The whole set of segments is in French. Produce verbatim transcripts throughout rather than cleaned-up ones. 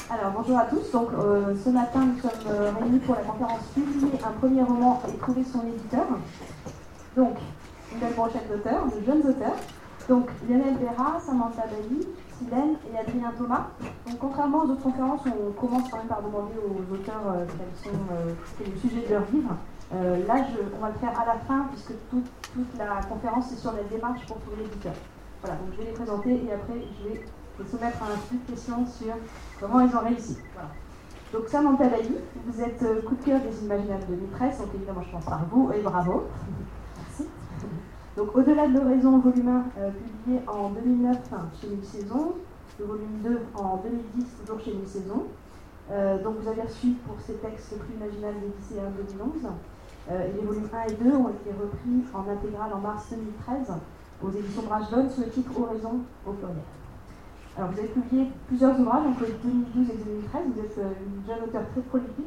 Alors bonjour à tous, donc euh, ce matin nous sommes euh, réunis pour la conférence Publier un premier roman et trouver son éditeur. Donc une belle brochette d'auteurs, de jeunes auteurs. Donc Lionel Béra, Samantha Bailly, Silène et Adrien Thomas. Donc contrairement aux autres conférences où on commence quand même par demander aux auteurs euh, quels sont euh, quel est le sujet de leur livre, euh, là je, on va le faire à la fin puisque tout, toute la conférence est sur la démarche pour trouver l'éditeur. Voilà, donc je vais les présenter et après je vais les soumettre à un flux de questions sur comment ils ont réussi. Voilà. Donc Samantha Bailly, vous êtes euh, coup de cœur des Imaginables deux mille treize, donc évidemment je pense par vous et bravo. Merci. Donc Au-delà de l'oraison, volume un, euh, publié en deux mille neuf chez Mille Saisons, le volume deux en deux mille dix, toujours chez Mille Saisons. Euh, donc vous avez reçu pour ces textes le prix Imaginable des lycéens deux mille onze. Euh, et les volumes un et deux ont été repris en intégrale en mars deux mille treize aux éditions Brajlon sous le titre Oraison au pluriel. Alors vous avez publié plusieurs ouvrages entre deux mille douze et deux mille treize, vous êtes euh, une jeune auteure très prolifique.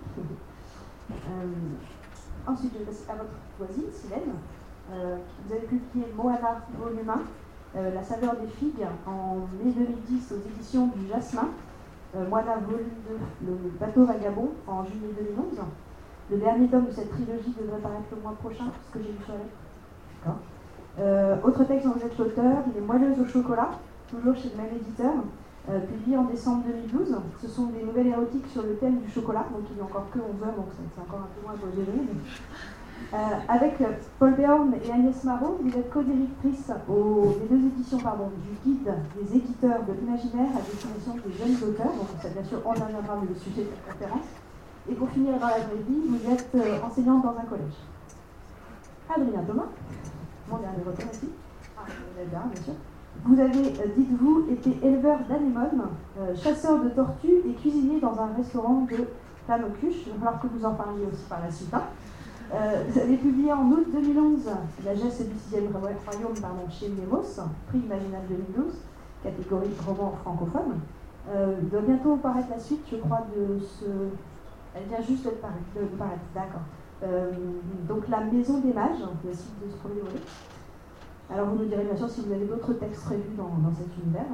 Euh, ensuite je vais passer à votre voisine, Silène. Euh, vous avez publié Moana volume un, euh, La saveur des figues en mai deux mille dix aux éditions du Jasmin. Euh, Moana volume deux, Le bateau vagabond en juillet deux mille onze. Le dernier tome de cette trilogie devrait paraître le mois prochain, ce que j'ai lu sur la lettre. D'accord. Euh, autre texte dont vous êtes l'auteur, Les moelleuses au chocolat, toujours chez le même éditeur, euh, publié en décembre deux mille douze. Ce sont des nouvelles érotiques sur le thème du chocolat, donc il n'y a encore que onze heures, donc c'est encore un peu moins pour gérer. Euh, avec Paul Béorn et Agnès Marot, vous êtes co-directrice aux, des deux éditions pardon, du guide des éditeurs de l'imaginaire à destination des jeunes auteurs, donc ça bien sûr on y reviendra le sujet de cette conférence. Et pour finir dans la vraie vie, vous êtes euh, enseignante dans un collège. Adrien Thomas, mon dernier auteur ici, ah, vous êtes bien, bien sûr. Vous avez, euh, dites-vous, été éleveur d'anémones, euh, chasseur de tortues et cuisinier dans un restaurant de Flamme-Cuche. Il va falloir que vous en parliez aussi par la suite. Hein. Euh, vous avez publié en août deux mille onze La geste du sixième royaume pardon, chez Nemos, prix Imaginable deux mille douze, catégorie roman francophone. Euh, il doit bientôt paraître la suite, je crois, de ce... Elle vient juste de paraître, de paraître. D'accord. Euh, donc La Maison des Mages, la suite de ce premier volet. Alors vous nous direz bien sûr si vous avez d'autres textes prévus dans, dans cet univers.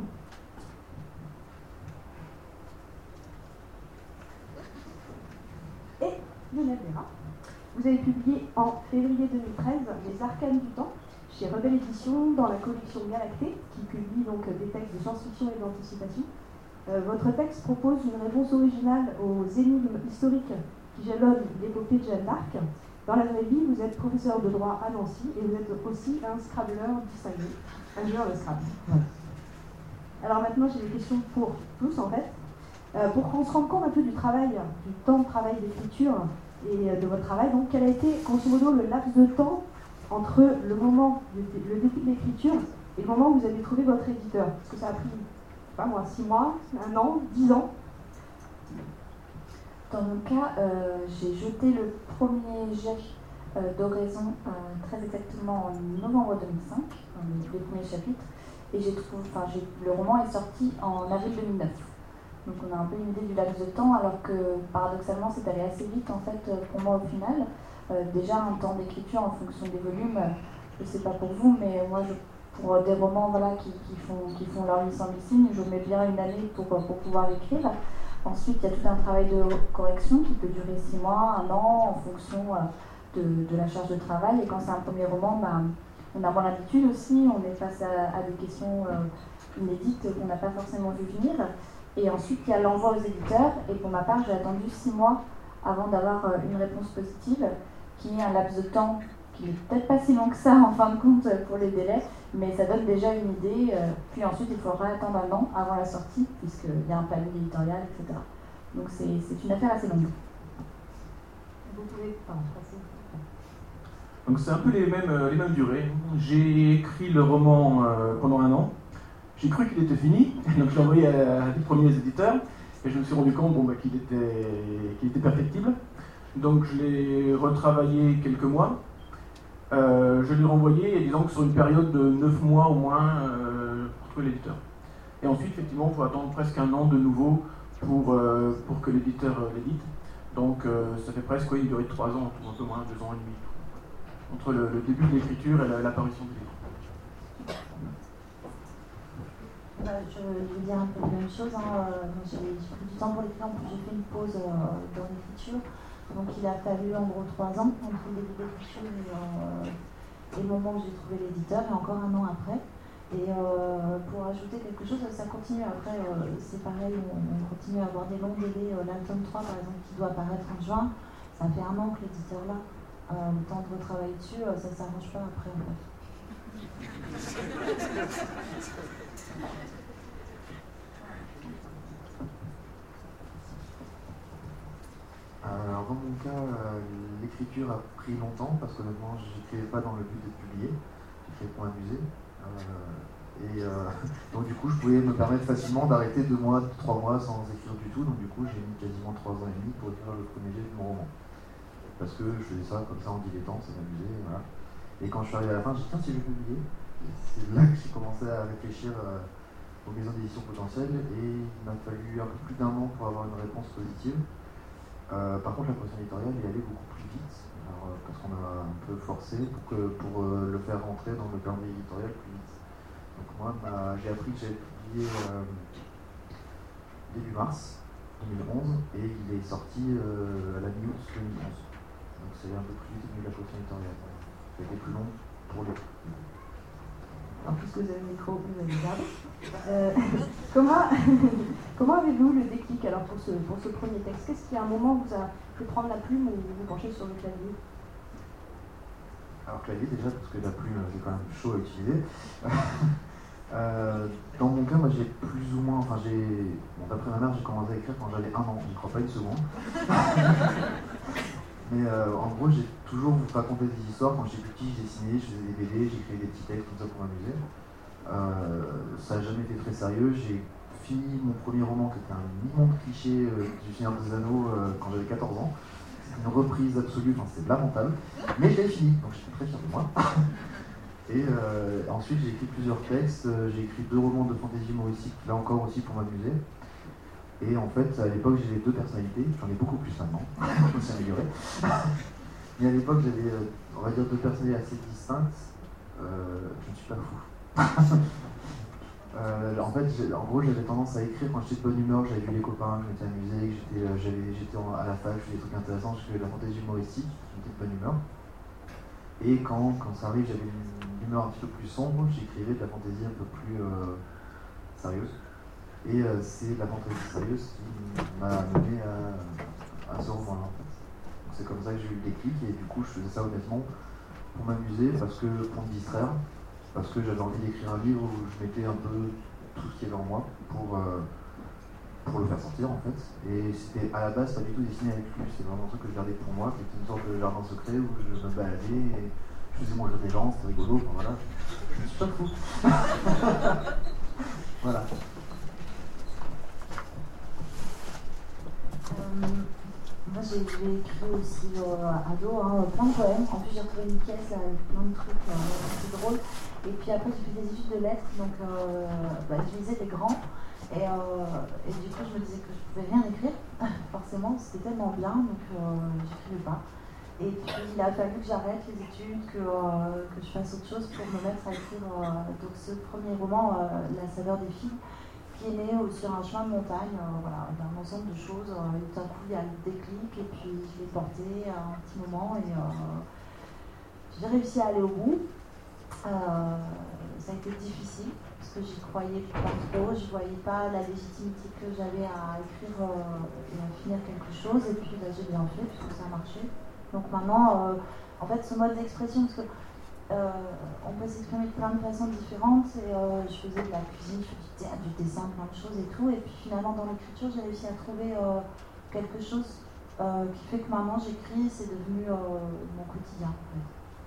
Et Lionel Béra, vous avez publié en février deux mille treize Les Arcanes du Temps chez Rebelle Édition dans la collection Galactée, qui publie donc des textes de science-fiction et d'anticipation. Euh, votre texte propose une réponse originale aux énigmes historiques qui jalonnent l'épopée de Jeanne d'Arc. Dans la vraie vie, vous êtes professeur de droit à Nancy et vous êtes aussi un scrabbleur distingué, un joueur de Scrabble. Ouais. Alors maintenant, j'ai des questions pour tous en fait. Euh, pour qu'on se rende compte un peu du travail, du temps de travail d'écriture et euh, de votre travail, donc quel a été grosso modo le laps de temps entre le moment, le, le début de l'écriture et le moment où vous avez trouvé votre éditeur? Parce que ça a pris, je sais pas moi, six mois, un an, dix ans? Dans mon cas, euh, j'ai jeté le premier jet euh, d'oraison euh, très exactement en novembre deux mille cinq, les premiers chapitres, et j'ai trouvé, enfin, j'ai, le roman est sorti en avril deux mille neuf. Donc on a un peu une idée du laps de temps, alors que paradoxalement c'est allé assez vite en fait pour moi au final. Euh, déjà un temps d'écriture en fonction des volumes, je ne sais pas pour vous, mais moi je, pour des romans voilà, qui, qui, font, qui font leur licence signes, je mets bien une année pour, pour pouvoir l'écrire. Ensuite, il y a tout un travail de correction qui peut durer six mois, un an, en fonction de, de la charge de travail. Et quand c'est un premier roman, ben, on a moins l'habitude aussi, on est face à, à des questions euh, inédites qu'on n'a pas forcément vu venir. Et ensuite, il y a l'envoi aux éditeurs. Et pour ma part, j'ai attendu six mois avant d'avoir euh, une réponse positive, qui est un laps de temps qui n'est peut-être pas si long que ça en fin de compte pour les délais, mais ça donne déjà une idée. Euh, puis ensuite, il faudra attendre un an avant la sortie, puisqu'il y a un planning éditorial, et cetera. Donc c'est, c'est une affaire assez longue. Vous pouvez enfin, passer. Donc c'est un peu les mêmes, euh, les mêmes durées. J'ai écrit le roman euh, pendant un an. J'ai cru qu'il était fini, donc je l'ai envoyé à, à les premiers éditeurs, et je me suis rendu compte bon, bah, qu'il était, qu'il était perfectible. Donc je l'ai retravaillé quelques mois. Euh, je l'ai renvoyé, et disons que sur une période de neuf mois au moins euh, pour trouver l'éditeur. Et ensuite, effectivement, il faut attendre presque un an de nouveau pour, euh, pour que l'éditeur euh, l'édite. Donc euh, ça fait presque ouais, une durée de trois ans, un peu moins, deux ans et demi, entre le, le début de l'écriture et la, l'apparition du livre. Bah, je, je vais dire un peu la même chose. Hein. J'ai pris du temps pour l'écrire, en plus j'ai fait une pause euh, dans l'écriture. Donc il a fallu en gros trois ans entre le début de l'écriture et, euh, et le moment où j'ai trouvé l'éditeur, et encore un an après. Et euh, pour ajouter quelque chose, ça continue après, euh, c'est pareil, on, on continue à avoir des longs délais. Euh, L'album trois par exemple qui doit apparaître en juin, ça fait un an que l'éditeur là, euh, le temps de retravailler dessus, euh, ça ne s'arrange pas après en fait. Alors dans mon cas, euh, l'écriture a pris longtemps parce qu'honnêtement, je n'écrivais pas dans le but d'être publié, j'écrivais pour m'amuser. Euh, et euh, donc du coup, je pouvais me permettre facilement d'arrêter deux mois, trois mois sans écrire du tout. Donc du coup, j'ai mis quasiment trois ans et demi pour écrire le premier jet de mon roman. Parce que je faisais ça comme ça en dilettante, ça m'amusait, voilà. Et quand je suis arrivé à la fin, j'ai dit tiens, si je vais publier. Et c'est là que j'ai commencé à réfléchir euh, aux maisons d'édition potentielles, et il m'a fallu un peu plus d'un an pour avoir une réponse positive. Euh, par contre, la pression éditoriale est allée beaucoup plus vite, alors, parce qu'on a un peu forcé pour, que, pour euh, le faire rentrer dans le calendrier éditorial plus vite. Donc moi, j'ai appris que j'avais publié euh, début mars deux mille onze, et il est sorti euh, à la mi-août deux mille onze. Donc c'est un peu plus vite que la pression éditoriale. Ça a été plus long pour les... Alors, puisque vous avez le micro, vous allez garder. Euh, comment comment avez-vous le déclic alors pour ce, pour ce premier texte? Qu'est-ce qui, à un moment, vous a fait prendre la plume ou vous vous penchez sur le clavier? Alors, clavier, déjà, parce que la plume, c'est quand même chaud à utiliser. euh, dans mon cas, moi, j'ai plus ou moins. Enfin, j'ai. Bon, d'après ma mère, j'ai commencé à écrire quand j'avais un an, je ne crois pas une seconde. Mais euh, en gros, j'ai toujours raconté des histoires. Quand j'étais petit, je dessinais, je faisais des B D, j'écrivais des petits textes comme ça pour m'amuser. Euh, ça n'a jamais été très sérieux. J'ai fini mon premier roman, qui était un immonde cliché euh, du Seigneur des Anneaux, euh, quand j'avais quatorze ans. C'était une reprise absolue, enfin, c'était lamentable. Mais je l'ai fini, donc j'étais très fier de moi. Et euh, ensuite, j'ai écrit plusieurs textes. J'ai écrit deux romans de fantasy humoristique, là encore aussi pour m'amuser. Et en fait, à l'époque, j'avais deux personnalités, j'en ai beaucoup plus maintenant, je me suis amélioré. Mais à l'époque, j'avais, on va dire, deux personnalités assez distinctes. Euh, je ne suis pas fou. euh, en fait, en gros, j'avais tendance à écrire quand j'étais de bonne humeur, j'avais vu les copains, je m'étais amusé, j'étais, j'avais, j'étais à la fac, je faisais des trucs intéressants, je faisais de la fantaisie humoristique, j'étais de bonne humeur. Et quand, quand ça arrive, j'avais une humeur un petit peu plus sombre, j'écrivais de la fantaisie un peu plus euh, sérieuse. Et euh, c'est la fantaisie sérieuse qui m'a amené à, à ce roman-là, en fait. C'est comme ça que j'ai eu le déclic, et du coup je faisais ça honnêtement pour m'amuser, parce que pour me distraire, parce que j'avais envie d'écrire un livre où je mettais un peu tout ce qui avait en moi pour, euh, pour le faire sortir en fait. Et c'était à la base pas du tout dessiné avec lui, c'était vraiment un truc que je gardais pour moi, c'était une sorte de jardin secret où je me baladais et je faisais mourir des gens, c'était rigolo, enfin voilà, je ne suis pas fou. Voilà. Euh, moi j'ai écrit aussi euh, ado, hein, plein de poèmes. En plus j'ai retrouvé une pièce avec plein de trucs euh, assez drôles. Et puis après j'ai fait des études de lettres, donc euh, bah, je lisais des grands. Et, euh, et du coup je me disais que je pouvais rien écrire, forcément, c'était tellement bien, donc euh, j'écrivais pas. Et puis il a fallu que j'arrête les études, que, euh, que je fasse autre chose pour me mettre à écrire euh, donc ce premier roman, euh, La saveur des filles, qui est né sur un chemin de montagne. Euh, voilà, il y a un ensemble de choses, euh, et tout d'un coup il y a le déclic, et puis je l'ai porté à un petit moment, et euh, j'ai réussi à aller au bout. Euh, ça a été difficile, parce que j'y croyais pas trop, je voyais pas la légitimité que j'avais à écrire euh, et à finir quelque chose, et puis bah, j'ai bien fait, puisque ça a marché. Donc maintenant, euh, en fait, ce mode d'expression, parce que euh, on peut s'exprimer de plein de façons différentes, et euh, je faisais de la cuisine, je faisais du théâtre, du dessin, plein de choses et tout, et puis finalement dans l'écriture, j'ai réussi à trouver euh, quelque chose euh, qui fait que maintenant j'écris, c'est devenu euh, mon quotidien en fait.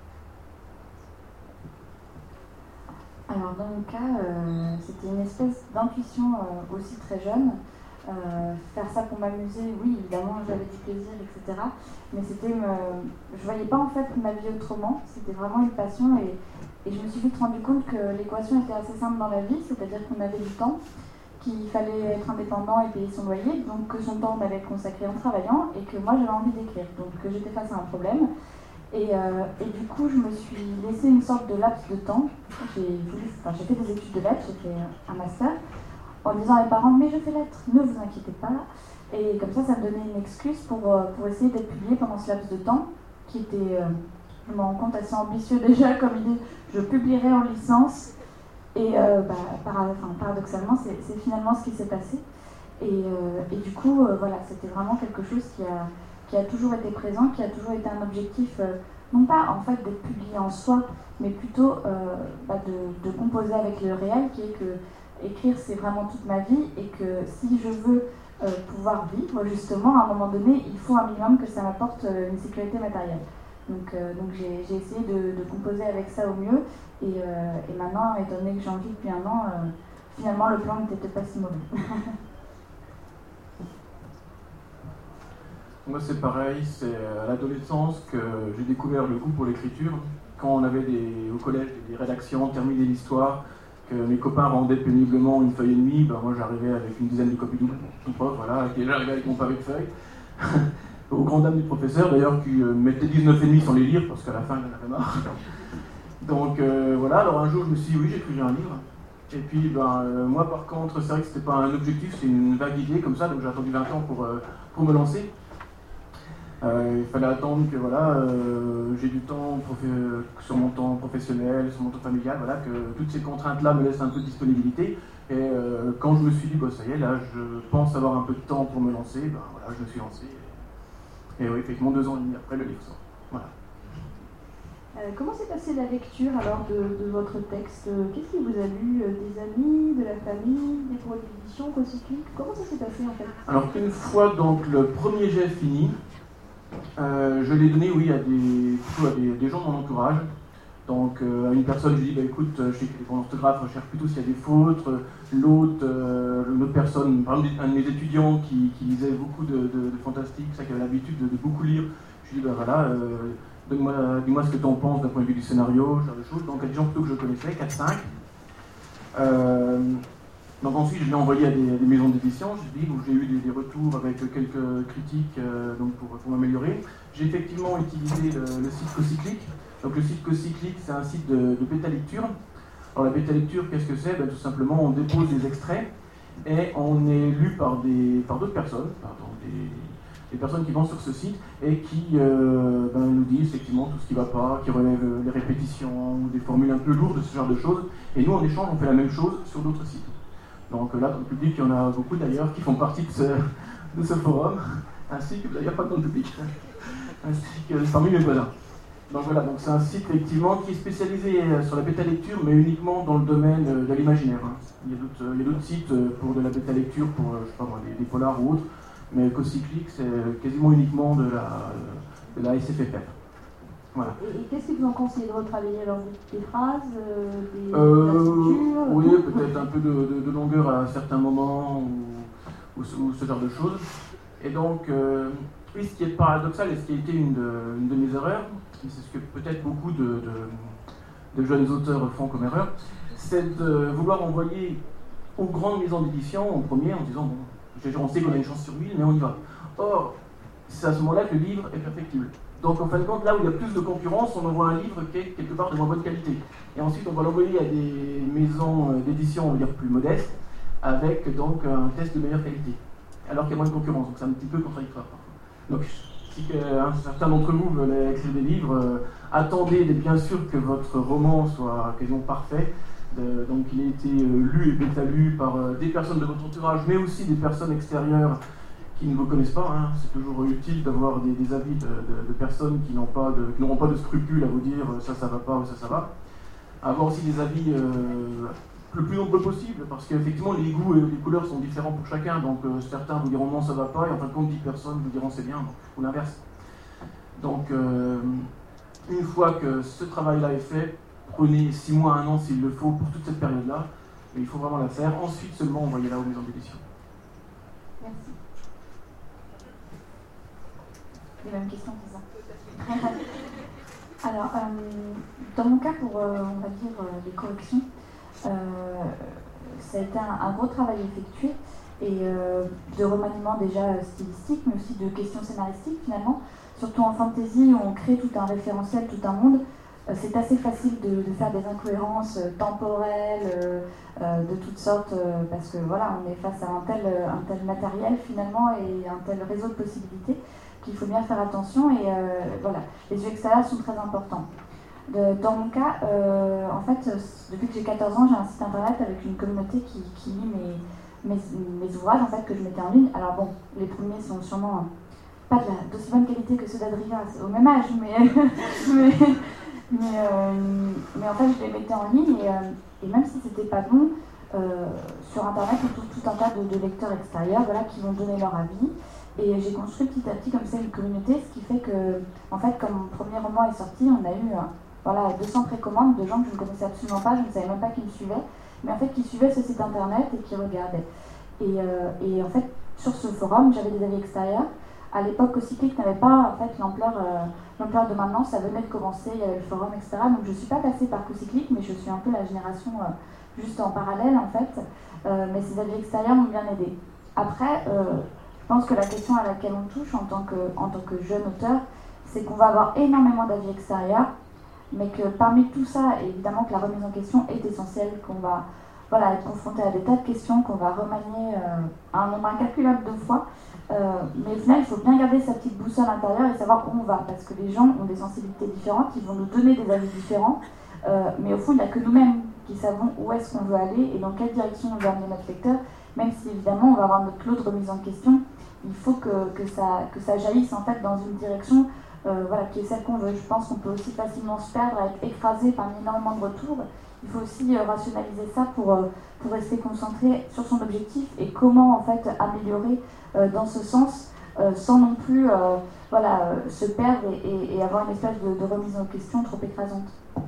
Alors dans mon cas, euh, c'était une espèce d'intuition euh, aussi très jeune. Euh, faire ça pour m'amuser, oui, évidemment, j'avais du plaisir, et cetera. Mais c'était, me... je voyais pas en fait ma vie autrement. C'était vraiment une passion, et, et je me suis vite rendu compte que l'équation était assez simple dans la vie, c'est-à-dire qu'on avait du temps, qu'il fallait être indépendant et payer son loyer, donc que son temps on allait le consacrer en travaillant, et que moi j'avais envie d'écrire. Donc que j'étais face à un problème. Et, euh, et du coup, je me suis laissé une sorte de laps de temps. J'ai voulu, enfin, j'ai fait des études de lettres, j'ai fait un master, en disant à mes parents, mais je fais lettres, ne vous inquiétez pas. Et comme ça, ça me donnait une excuse pour, pour essayer d'être publiée pendant ce laps de temps, qui était, euh, je me rends compte, assez ambitieux déjà comme idée. Je publierai en licence. Et euh, bah, par, enfin, paradoxalement, c'est, c'est finalement ce qui s'est passé. Et, euh, et du coup, euh, voilà, c'était vraiment quelque chose qui a, qui a toujours été présent, qui a toujours été un objectif, euh, non pas en fait d'être publié en soi, mais plutôt euh, bah, de, de composer avec le réel, qui est que écrire c'est vraiment toute ma vie, et que si je veux euh, pouvoir vivre, justement, à un moment donné, il faut un minimum que ça m'apporte euh, une sécurité matérielle. Donc, euh, donc j'ai, j'ai essayé de, de composer avec ça au mieux. Et, euh, et maintenant, étant donné que j'en vis depuis un an, euh, finalement le plan n'était pas si mauvais. Moi c'est pareil, c'est à l'adolescence que j'ai découvert le goût pour l'écriture. Quand on avait des, au collège des rédactions, terminer l'histoire, que mes copains rendaient péniblement une feuille et demie, ben moi j'arrivais avec une dizaine de copies doubles, tout pas, voilà, et j'arrivais avec mon pavé de feuilles. Au grand dam du professeur d'ailleurs qui euh, mettait dix-neuf et demi sans les lire parce qu'à la fin il en avait marre. Donc euh, voilà, alors un jour je me suis dit oui, j'écrivais un livre. Et puis ben, euh, moi par contre, c'est vrai que c'était pas un objectif, c'est une vague idée comme ça, donc j'ai attendu vingt ans pour, euh, pour me lancer. Euh, il fallait attendre que voilà, euh, j'ai du temps prof... sur mon temps professionnel, sur mon temps familial, voilà, que toutes ces contraintes-là me laissent un peu de disponibilité. Et euh, quand je me suis dit, bah, ça y est, là je pense avoir un peu de temps pour me lancer, ben, voilà, je me suis lancé. Et, et oui, effectivement, deux ans et demi après, le livre sort. Voilà. Euh, comment s'est passée la lecture alors de, de votre texte? Qu'est-ce qui vous a lu? Des amis, de la famille, des bureaux d'édition, co-cycliques? Comment ça s'est passé en fait? Alors une fois donc le premier jet fini, euh, je l'ai donné oui à des, plutôt à des, des gens de mon entourage. Donc euh, à une personne je lui dis bah écoute, je sais que les bons orthographes recherchent plutôt s'il y a des fautes. L'autre, euh, l'autre personne, par exemple un de mes étudiants qui, qui lisait beaucoup de, de, de fantastique, ça qui avait l'habitude de, de beaucoup lire, je lui dis bah voilà. Euh, Donne-moi, dis-moi ce que tu en penses d'un point de vue du scénario, ce genre de choses. Donc, à des gens plutôt que je connaissais, quatre cinq. Euh, donc, ensuite, je l'ai envoyé à des, à des maisons d'édition. Je dis, où j'ai eu des, des retours avec quelques critiques euh, donc pour, pour m'améliorer. J'ai effectivement utilisé le, le site co-cyclique. Donc, le site co-cyclique, c'est un site de, de bêta-lecture. Alors, la bêta-lecture, qu'est-ce que c'est? Ben, tout simplement, on dépose des extraits et on est lu par, des, par d'autres personnes, pardon, des. des personnes qui vont sur ce site et qui euh, ben, nous disent effectivement tout ce qui ne va pas, qui relèvent les répétitions, des formules un peu lourdes, ce genre de choses. Et nous, en échange, on fait la même chose sur d'autres sites. Donc là, dans le public, il y en a beaucoup d'ailleurs qui font partie de ce, de ce forum, ainsi que d'ailleurs pas dans le public, ainsi que parmi mes voisins. Donc voilà, donc c'est un site effectivement qui est spécialisé sur la bêta-lecture, mais uniquement dans le domaine de l'imaginaire. Hein. Il y a d'autres, il y a d'autres sites pour de la bêta-lecture, pour je sais pas moi, des, des polars ou autres. Mais co-cyclique, c'est quasiment uniquement de la, de la S F F R. Voilà. Et, et qu'est-ce que vous en conseillez de retravailler alors? Des, des phrases, euh, des, euh, de la structure? Oui, peut-être un peu de, de, de longueur à certains moments, ou, ou, ce, ou ce genre de choses. Et donc, euh, oui, ce qui est paradoxal et ce qui a été une de, une de mes erreurs, c'est ce que peut-être beaucoup de, de, de jeunes auteurs font comme erreur, c'est de vouloir envoyer aux grandes maisons d'édition en premier en disant bon, on sait qu'on a une chance sur mille, mais on y va. Or, c'est à ce moment-là que le livre est perfectible. Donc, en fin de compte, là où il y a plus de concurrence, on envoie un livre qui est quelque part de moins bonne qualité. Et ensuite, on va l'envoyer à des maisons d'édition, on va dire, plus modestes, avec donc un test de meilleure qualité. Alors qu'il y a moins de concurrence, donc c'est un petit peu contradictoire. Donc, si un certain d'entre vous veulent écrire des livres, euh, attendez bien sûr que votre roman soit quasiment parfait. De, donc il a été euh, lu et bêta-lu par euh, des personnes de votre entourage, mais aussi des personnes extérieures qui ne vous connaissent pas. Hein. C'est toujours utile d'avoir des, des avis de, de, de personnes qui n'ont pas de, qui n'auront pas de scrupules à vous dire euh, ça, ça va pas ou ça, ça va. Avoir aussi des avis euh, le plus nombreux possible, parce qu'effectivement les goûts et les couleurs sont différents pour chacun. Donc euh, certains vous diront non, ça va pas, et en fin de compte, dix personnes vous diront c'est bien, ou l'inverse. Donc euh, une fois que ce travail-là est fait, prenez six mois, un an s'il le faut pour toute cette période-là, mais il faut vraiment la faire. Ensuite seulement envoyez-la aux maisons d'édition. Merci. Les mêmes questions, c'est ça. Alors, euh, dans mon cas, pour, euh, on va dire, euh, les corrections, euh, ça a été un, un gros travail effectué. et euh, de remaniement déjà stylistique, mais aussi de questions scénaristiques finalement. Surtout en fantasy où on crée tout un référentiel, tout un monde, euh, c'est assez facile de, de faire des incohérences euh, temporelles, euh, euh, de toutes sortes, euh, parce que voilà, on est face à un tel, un tel matériel finalement et un tel réseau de possibilités qu'il faut bien faire attention et euh, voilà, les yeux extérieurs sont très importants. De, dans mon cas, euh, en fait, depuis que j'ai quatorze ans, j'ai un site internet avec une communauté qui, qui lit mes, mes, mes ouvrages en fait, que je mettais en ligne. Alors bon, les premiers sont sûrement pas d'aussi bonne qualité que ceux d'Adrien au même âge, mais, mais, mais, euh, mais en fait, je les mettais en ligne et, euh, et même si c'était pas bon, euh, sur internet, on trouve tout un tas de, de lecteurs extérieurs voilà, qui vont donner leur avis. Et j'ai construit petit à petit comme ça une communauté, ce qui fait que, en fait, quand mon premier roman est sorti, on a eu euh, voilà, deux cents précommandes de gens que je ne connaissais absolument pas, je ne savais même pas qui me suivaient, mais en fait qui suivaient ce site internet et qui regardaient. Et, euh, et en fait, sur ce forum, j'avais des avis extérieurs. À l'époque, Cocyclique n'avait pas en fait, l'ampleur, euh, l'ampleur de maintenant, ça venait de commencer, il y avait le forum, et cetera. Donc je ne suis pas passée par Cocyclique, mais je suis un peu la génération euh, juste en parallèle en fait. Euh, mais ces avis extérieurs m'ont bien aidée. Après, euh, je pense que la question à laquelle on touche en tant que, en tant que jeune auteur, c'est qu'on va avoir énormément d'avis extérieurs, mais que parmi tout ça, évidemment que la remise en question est essentielle, qu'on va voilà, être confronté à des tas de questions, qu'on va remanier euh, un nombre incalculable de fois. Euh, mais au final, il faut bien garder sa petite boussole intérieure et savoir où on va, parce que les gens ont des sensibilités différentes, ils vont nous donner des avis différents, euh, mais au fond, il n'y a que nous-mêmes qui savons où est-ce qu'on veut aller et dans quelle direction on veut amener notre lecteur, même si évidemment on va avoir notre lot de remise en question, il faut que, que, ça, que ça jaillisse en fait dans une direction euh, voilà, qui est celle qu'on veut. Je pense qu'on peut aussi facilement se perdre, être écrasé par énormément de retours. Il faut aussi euh, rationaliser ça pour, euh, pour rester concentré sur son objectif et comment en fait améliorer euh, dans ce sens euh, sans non plus euh, voilà, euh, se perdre et, et, et avoir une espèce de, de remise en question trop écrasante.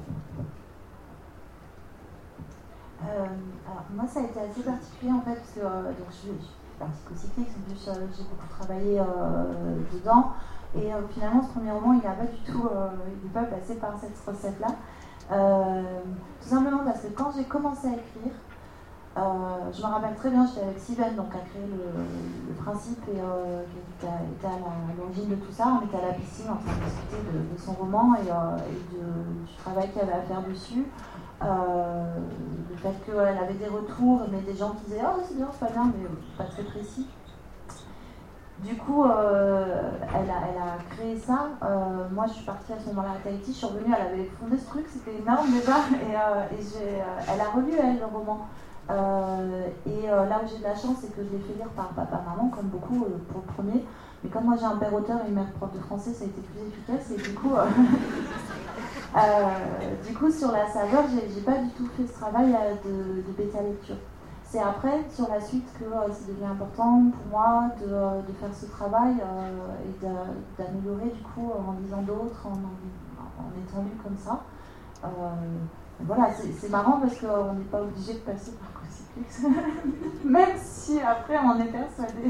Euh, alors moi ça a été assez particulier en fait parce que euh, donc je, je suis partie Cocyclique, en plus euh, j'ai beaucoup travaillé euh, dedans et euh, finalement ce premier roman il n'a pas du tout, euh, il n'est pas passé par cette recette là. Euh, tout simplement parce que quand j'ai commencé à écrire, euh, je me rappelle très bien, j'étais avec Sylvain donc à créer le, le principe et euh, qui a été à l'origine de tout ça. On était à la piscine en train de discuter de, de son roman et, euh, et de, du travail qu'il y avait à faire dessus. Euh, le fait qu'elle avait des retours, mais des gens qui disaient oh c'est bien, c'est pas bien, mais pas très précis. Du coup, euh, elle, a, elle a créé ça. Euh, moi, je suis partie à ce moment-là à Tahiti. Je suis revenue, elle avait fondé ce truc, c'était énorme déjà. Et, euh, et j'ai, euh, elle a relu, elle, le roman. Euh, et euh, là où j'ai de la chance, c'est que je l'ai fait lire par papa-maman, comme beaucoup euh, pour le premier. Mais comme moi j'ai un père auteur et une mère prof de français, ça a été plus efficace. Et du coup, euh, euh, du coup sur la saveur, j'ai, j'ai pas du tout fait ce travail euh, de, de bêta lecture. C'est après, sur la suite, que euh, c'est devenu important pour moi de, de faire ce travail euh, et de, d'améliorer du coup en lisant d'autres, en, en, en étant lu comme ça. Euh, voilà, c'est, c'est marrant parce qu'on n'est pas obligé de passer par Cocyclique, même si après on est persuadé.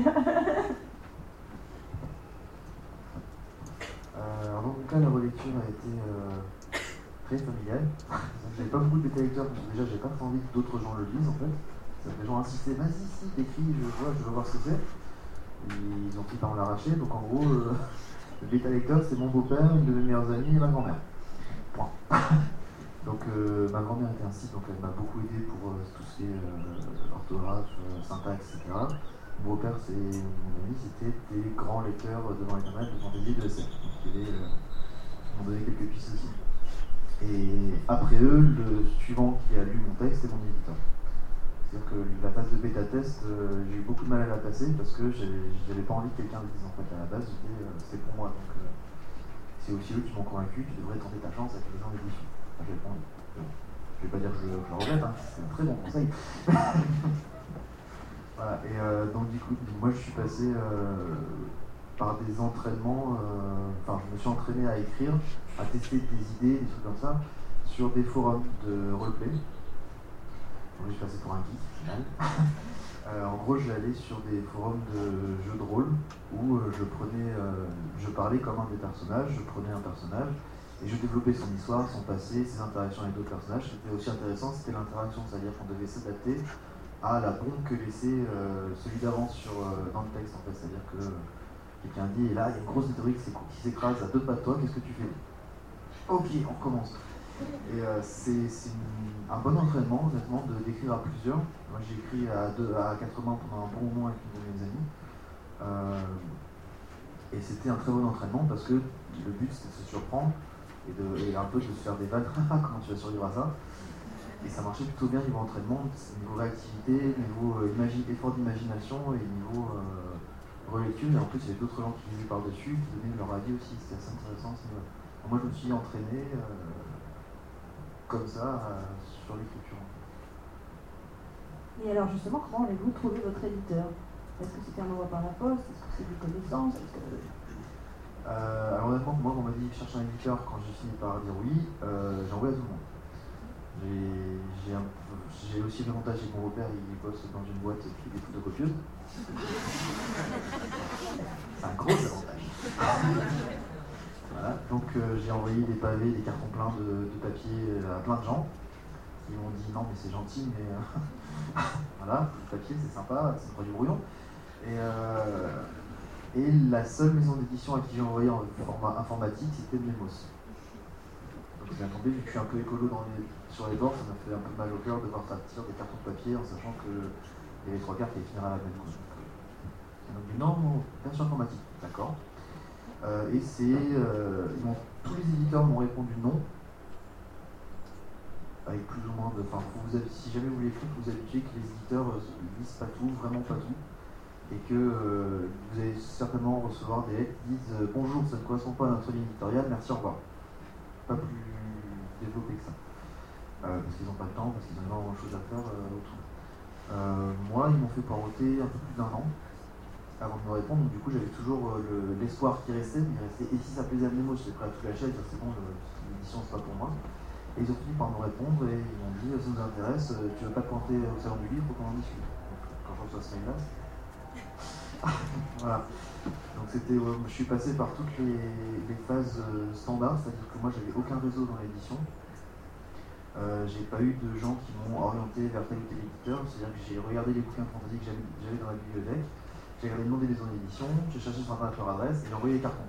euh, alors dans mon cas, la relecture a été euh, très familiale. J'avais pas beaucoup de bêta-lecteurs parce que déjà j'ai pas envie que d'autres gens le lisent en fait. Les gens insistaient, vas-y, si, t'écris, je vois, je veux voir ce que c'est. Et ils ont fini par me l'arracher, donc en gros, euh, le bêta-lecteur, c'est mon beau-père, une de mes meilleures amies et ma grand-mère. Point. Donc euh, ma grand-mère était ainsi, donc elle m'a beaucoup aidé pour euh, tout ce qui est euh, orthographe, euh, syntaxe, et cetera. Mon beau-père, c'est mon ami, c'était des grands lecteurs devant internet de fantasy et de S F. Donc ils euh, m'ont donné quelques pistes aussi. Et après eux, le suivant qui a lu mon texte est mon éditeur. C'est-à-dire que la phase de bêta-test, euh, j'ai eu beaucoup de mal à la passer parce que j'avais pas envie que quelqu'un le dise en fait. À la base, c'était euh, pour moi. Donc euh, c'est aussi eux qui m'ont convaincu, tu devrais tenter ta chance avec les gens d'édition. Enfin, j'avais pas envie. Je vais pas dire que je, je le regrette, hein, c'est un très bon conseil. Voilà, et euh, donc du coup, moi je suis passé euh, par des entraînements, enfin euh, je me suis entraîné à écrire, à tester des idées, des trucs comme ça, sur des forums de roleplay. Donc je suis passé pour un geek, au final. euh, en gros, j'allais sur des forums de jeux de rôle où euh, je prenais, euh, je parlais comme un des personnages, je prenais un personnage et je développais son histoire, son passé, ses interactions avec d'autres personnages. C'était aussi intéressant, c'était l'interaction, c'est-à-dire qu'on devait s'adapter à la bombe que laissait euh, celui d'avant sur, euh, dans le texte en fait. C'est-à-dire que quelqu'un dit, et là il y a une grosse météorite qui s'écrase à deux pas de toi, qu'est-ce que tu fais? Ok, on recommence. Et euh, c'est un bon entraînement, honnêtement, d'écrire à plusieurs. Moi j'ai écrit à, deux, à quatre mains pendant un bon moment avec une de mes amies. Euh, et c'était un très bon entraînement parce que le but c'était de se surprendre et, de, et un peu de se faire des vannes. Comment tu vas survivre à ça? Et ça marchait plutôt bien niveau entraînement, niveau réactivité, niveau euh, effort d'imagination et niveau euh, relecture. Et en plus, il y avait d'autres gens qui lisaient par-dessus, qui donnaient leur avis aussi. C'était assez intéressant. Donc, moi, je me suis entraîné euh, comme ça euh, sur l'écriture. Et alors, justement, comment avez-vous trouvé votre éditeur? Est-ce que c'était un envoi par la poste? Est-ce que c'est des connaissances? que... euh, Alors, honnêtement, moi, on m'a dit chercher un éditeur quand j'ai fini par dire oui, euh, j'ai envoyé à tout le monde. J'ai aussi l'avantage que mon repère il bosse dans une boîte qui fait des photocopieuse. C'est un gros avantage. Voilà. Donc euh, j'ai envoyé des pavés, des cartons pleins de, de papier à plein de gens qui m'ont dit non mais c'est gentil mais euh, voilà, le papier c'est sympa, c'est pas du brouillon. Et, euh, et la seule maison d'édition à qui j'ai envoyé en format informatique c'était Memos. Donc c'est bien tombé, vu que je suis un peu écolo dans les, sur les bords, ça m'a fait un peu mal au cœur de voir sortir des cartons de papier en sachant qu'il y avait trois quarts qui allaient finir à la même. Ils m'ont dit non, non, version informatique, d'accord. Euh, et c'est. Euh, tous les éditeurs m'ont répondu non, avec plus ou moins de. Enfin, si jamais vous voulez écrire, vous habituez que les éditeurs ne euh, lisent pas tout, vraiment pas tout, et que euh, vous allez certainement recevoir des lettres qui disent euh, bonjour, ça ne correspond pas à notre ligne éditoriale, merci, au revoir. Pas plus développé que ça. Euh, parce qu'ils n'ont pas le temps, parce qu'ils ont énormément de choses à faire euh, autour. Euh, moi, ils m'ont fait poireauter un peu plus d'un an avant de me répondre, donc du coup j'avais toujours euh, l'espoir qui restait, mais il restait, et si ça plaisait à Memo, j'étais prêt à tout lâcher, c'est bon, l'édition c'est pas pour moi. Et ils ont fini par me répondre et ils m'ont dit ça nous intéresse, tu veux pas te pointer au salon du livre, faut qu'on en discute. Donc, quand je reçois ce mail-là, voilà. Donc c'était, ouais, je suis passé par toutes les, les phases euh, standards, c'est-à-dire que moi j'avais aucun réseau dans l'édition. Euh, j'ai pas eu de gens qui m'ont orienté vers tel ou tel éditeur, c'est-à-dire que j'ai regardé les bouquins de fantasy que j'avais dans la bibliothèque, j'ai regardé le nom des maisons d'édition, j'ai cherché sur internet leur adresse et j'ai envoyé les cartons.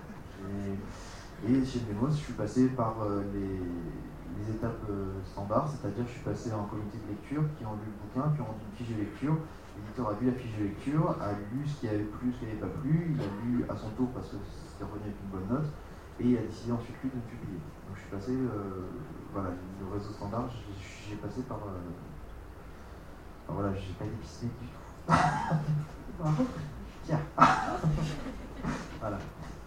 Et chez Memos, je suis passé par euh, les, les étapes euh, standards, c'est-à-dire que je suis passé en comité de lecture qui ont lu le bouquin, qui ont rendu une fiche de lecture. L'éditeur a vu la fiche de lecture, a lu ce qui avait plu, ce qui n'avait pas plu, il a lu à son tour parce que c'était revenu avec une bonne note, et il a décidé ensuite lui de me publier. Donc je suis passé, euh, voilà, le réseau standard, j'ai passé par. Euh, enfin, voilà, j'ai pas été piscine du tout. Bravo. Tiens. Voilà.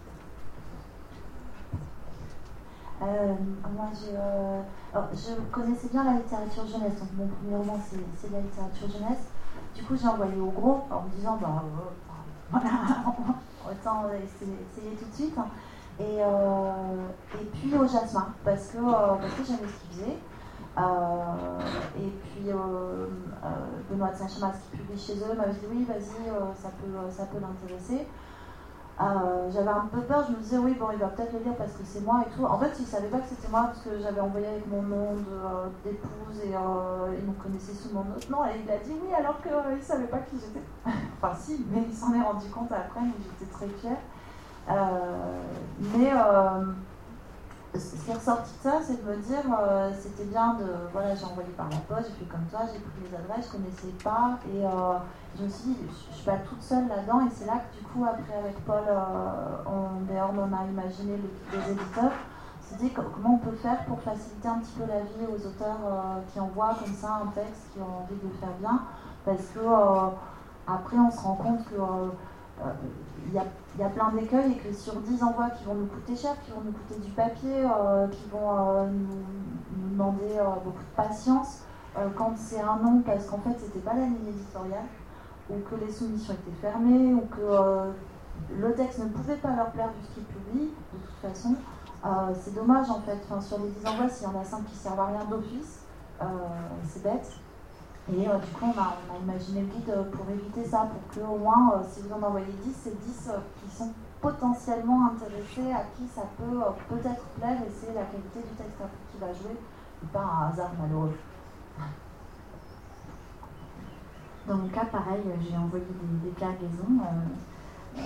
Euh, moi, je, euh, alors, je connaissais bien la littérature jeunesse, donc mon premier roman c'est de la littérature jeunesse. Du coup, j'ai envoyé au gros en me disant, bah, euh, voilà, autant essayer tout de suite. Et, euh, et puis au Jasmin, parce que, euh, parce que j'aimais ce qu'il faisait. Euh, et puis euh, euh, Benoît de Saint-Chamas qui publie chez eux m'avait dit oui, vas-y, euh, ça peut, ça peut l'intéresser. Euh, j'avais un peu peur, je me disais oui, bon, il va peut-être le lire parce que c'est moi et tout. En fait, il ne savait pas que c'était moi parce que j'avais envoyé avec mon nom d'épouse euh, et euh, il me connaissait sous mon autre nom. Et il a dit oui, alors qu'il euh, ne savait pas qui j'étais. Enfin, si, mais il s'en est rendu compte après, mais j'étais très fière. Euh, mais euh, ce qui est ressorti de ça, c'est de me dire euh, c'était bien de. Voilà, j'ai envoyé par la poste, j'ai fait comme toi, j'ai pris les adresses, je ne connaissais pas. Et euh, je me suis dit, je ne suis pas toute seule là-dedans. Et c'est là que, du coup, après, avec Paul, euh, on, d'ailleurs, on a imaginé l'équipe des éditeurs. On s'est dit comment on peut faire pour faciliter un petit peu la vie aux auteurs euh, qui envoient comme ça un texte, qui ont envie de le faire bien. Parce que euh, après, on se rend compte que. Euh, Il y, a, il y a plein d'écueils et que sur dix envois qui vont nous coûter cher, qui vont nous coûter du papier, euh, qui vont euh, nous, nous demander euh, beaucoup de patience, euh, quand c'est un non parce qu'en fait c'était pas la ligne éditoriale, ou que les soumissions étaient fermées, ou que euh, le texte ne pouvait pas leur plaire vu ce qu'ils publient, de toute façon, euh, c'est dommage en fait. Enfin, sur les dix envois, s'il y en a cinq qui servent à rien d'office, euh, c'est bête. Et euh, du coup, on a, on a imaginé le guide pour éviter ça, pour que au moins, euh, si vous en envoyez dix, c'est dix euh, qui sont potentiellement intéressés, à qui ça peut euh, peut-être plaire, et c'est la qualité du texte qui va jouer, et pas un hasard malheureux. Dans mon cas, pareil, j'ai envoyé des, des cargaisons. Euh,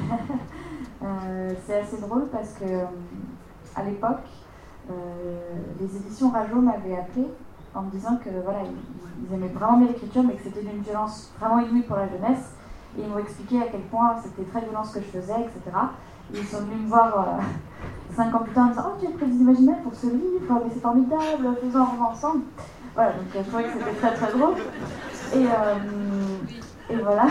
euh, c'est assez drôle parce que à l'époque, euh, les éditions Rajo m'avaient appelé en me disant que voilà, ils, ils aimaient vraiment bien l'écriture, mais que c'était d'une violence vraiment inouïe pour la jeunesse. Et ils m'ont expliqué à quel point c'était très violent ce que je faisais, et cetera. Et ils sont venus me voir euh, cinq ans plus tard en me disant « Oh, tu as écrit des imaginaires pour ce livre, mais c'est formidable, faisons un roman ensemble. » Voilà, donc je trouvais que c'était très très drôle. Et, euh, et voilà.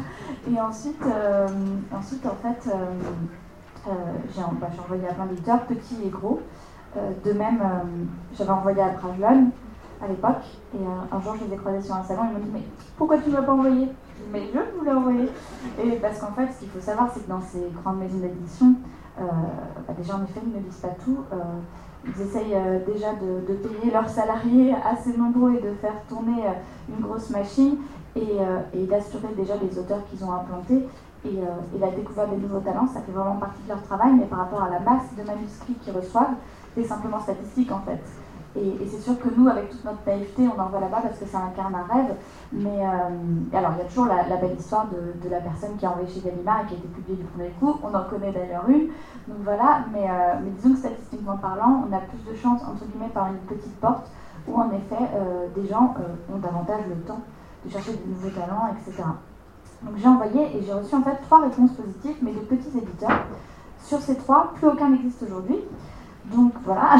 Et ensuite, euh, ensuite, en fait, euh, euh, j'ai bah, envoyé à plein d'éditeurs, petits et gros. Euh, de même, euh, j'avais envoyé à Brajlon à l'époque, et euh, un jour je les ai croisés sur un salon, ils m'ont dit « Mais pourquoi tu ne m'as pas envoyé ?» Mais je voulais envoyer. Et parce qu'en fait, ce qu'il faut savoir, c'est que dans ces grandes maisons d'édition, euh, bah déjà en effet, ils ne lisent pas tout. Euh, ils essayent euh, déjà de, de payer leurs salariés assez nombreux et de faire tourner euh, une grosse machine et, euh, et d'assurer déjà les auteurs qu'ils ont implantés. Et, euh, et la découverte des nouveaux talents, ça fait vraiment partie de leur travail, mais par rapport à la masse de manuscrits qu'ils reçoivent, c'est simplement statistique en fait. Et, et c'est sûr que nous, avec toute notre naïveté, on envoie là-bas parce que ça incarne un rêve. Mais euh, alors, il y a toujours la, la belle histoire de, de la personne qui a envoyé chez Gallimard et qui a été publiée du premier coup. On en connaît d'ailleurs une. Donc voilà, mais, euh, mais disons que statistiquement parlant, on a plus de chances, entre guillemets, par une petite porte, où en effet, euh, des gens euh, ont davantage le temps de chercher de nouveaux talents, et cetera. Donc j'ai envoyé et j'ai reçu en fait trois réponses positives, mais de petits éditeurs. Sur ces trois, plus aucun n'existe aujourd'hui. Donc voilà.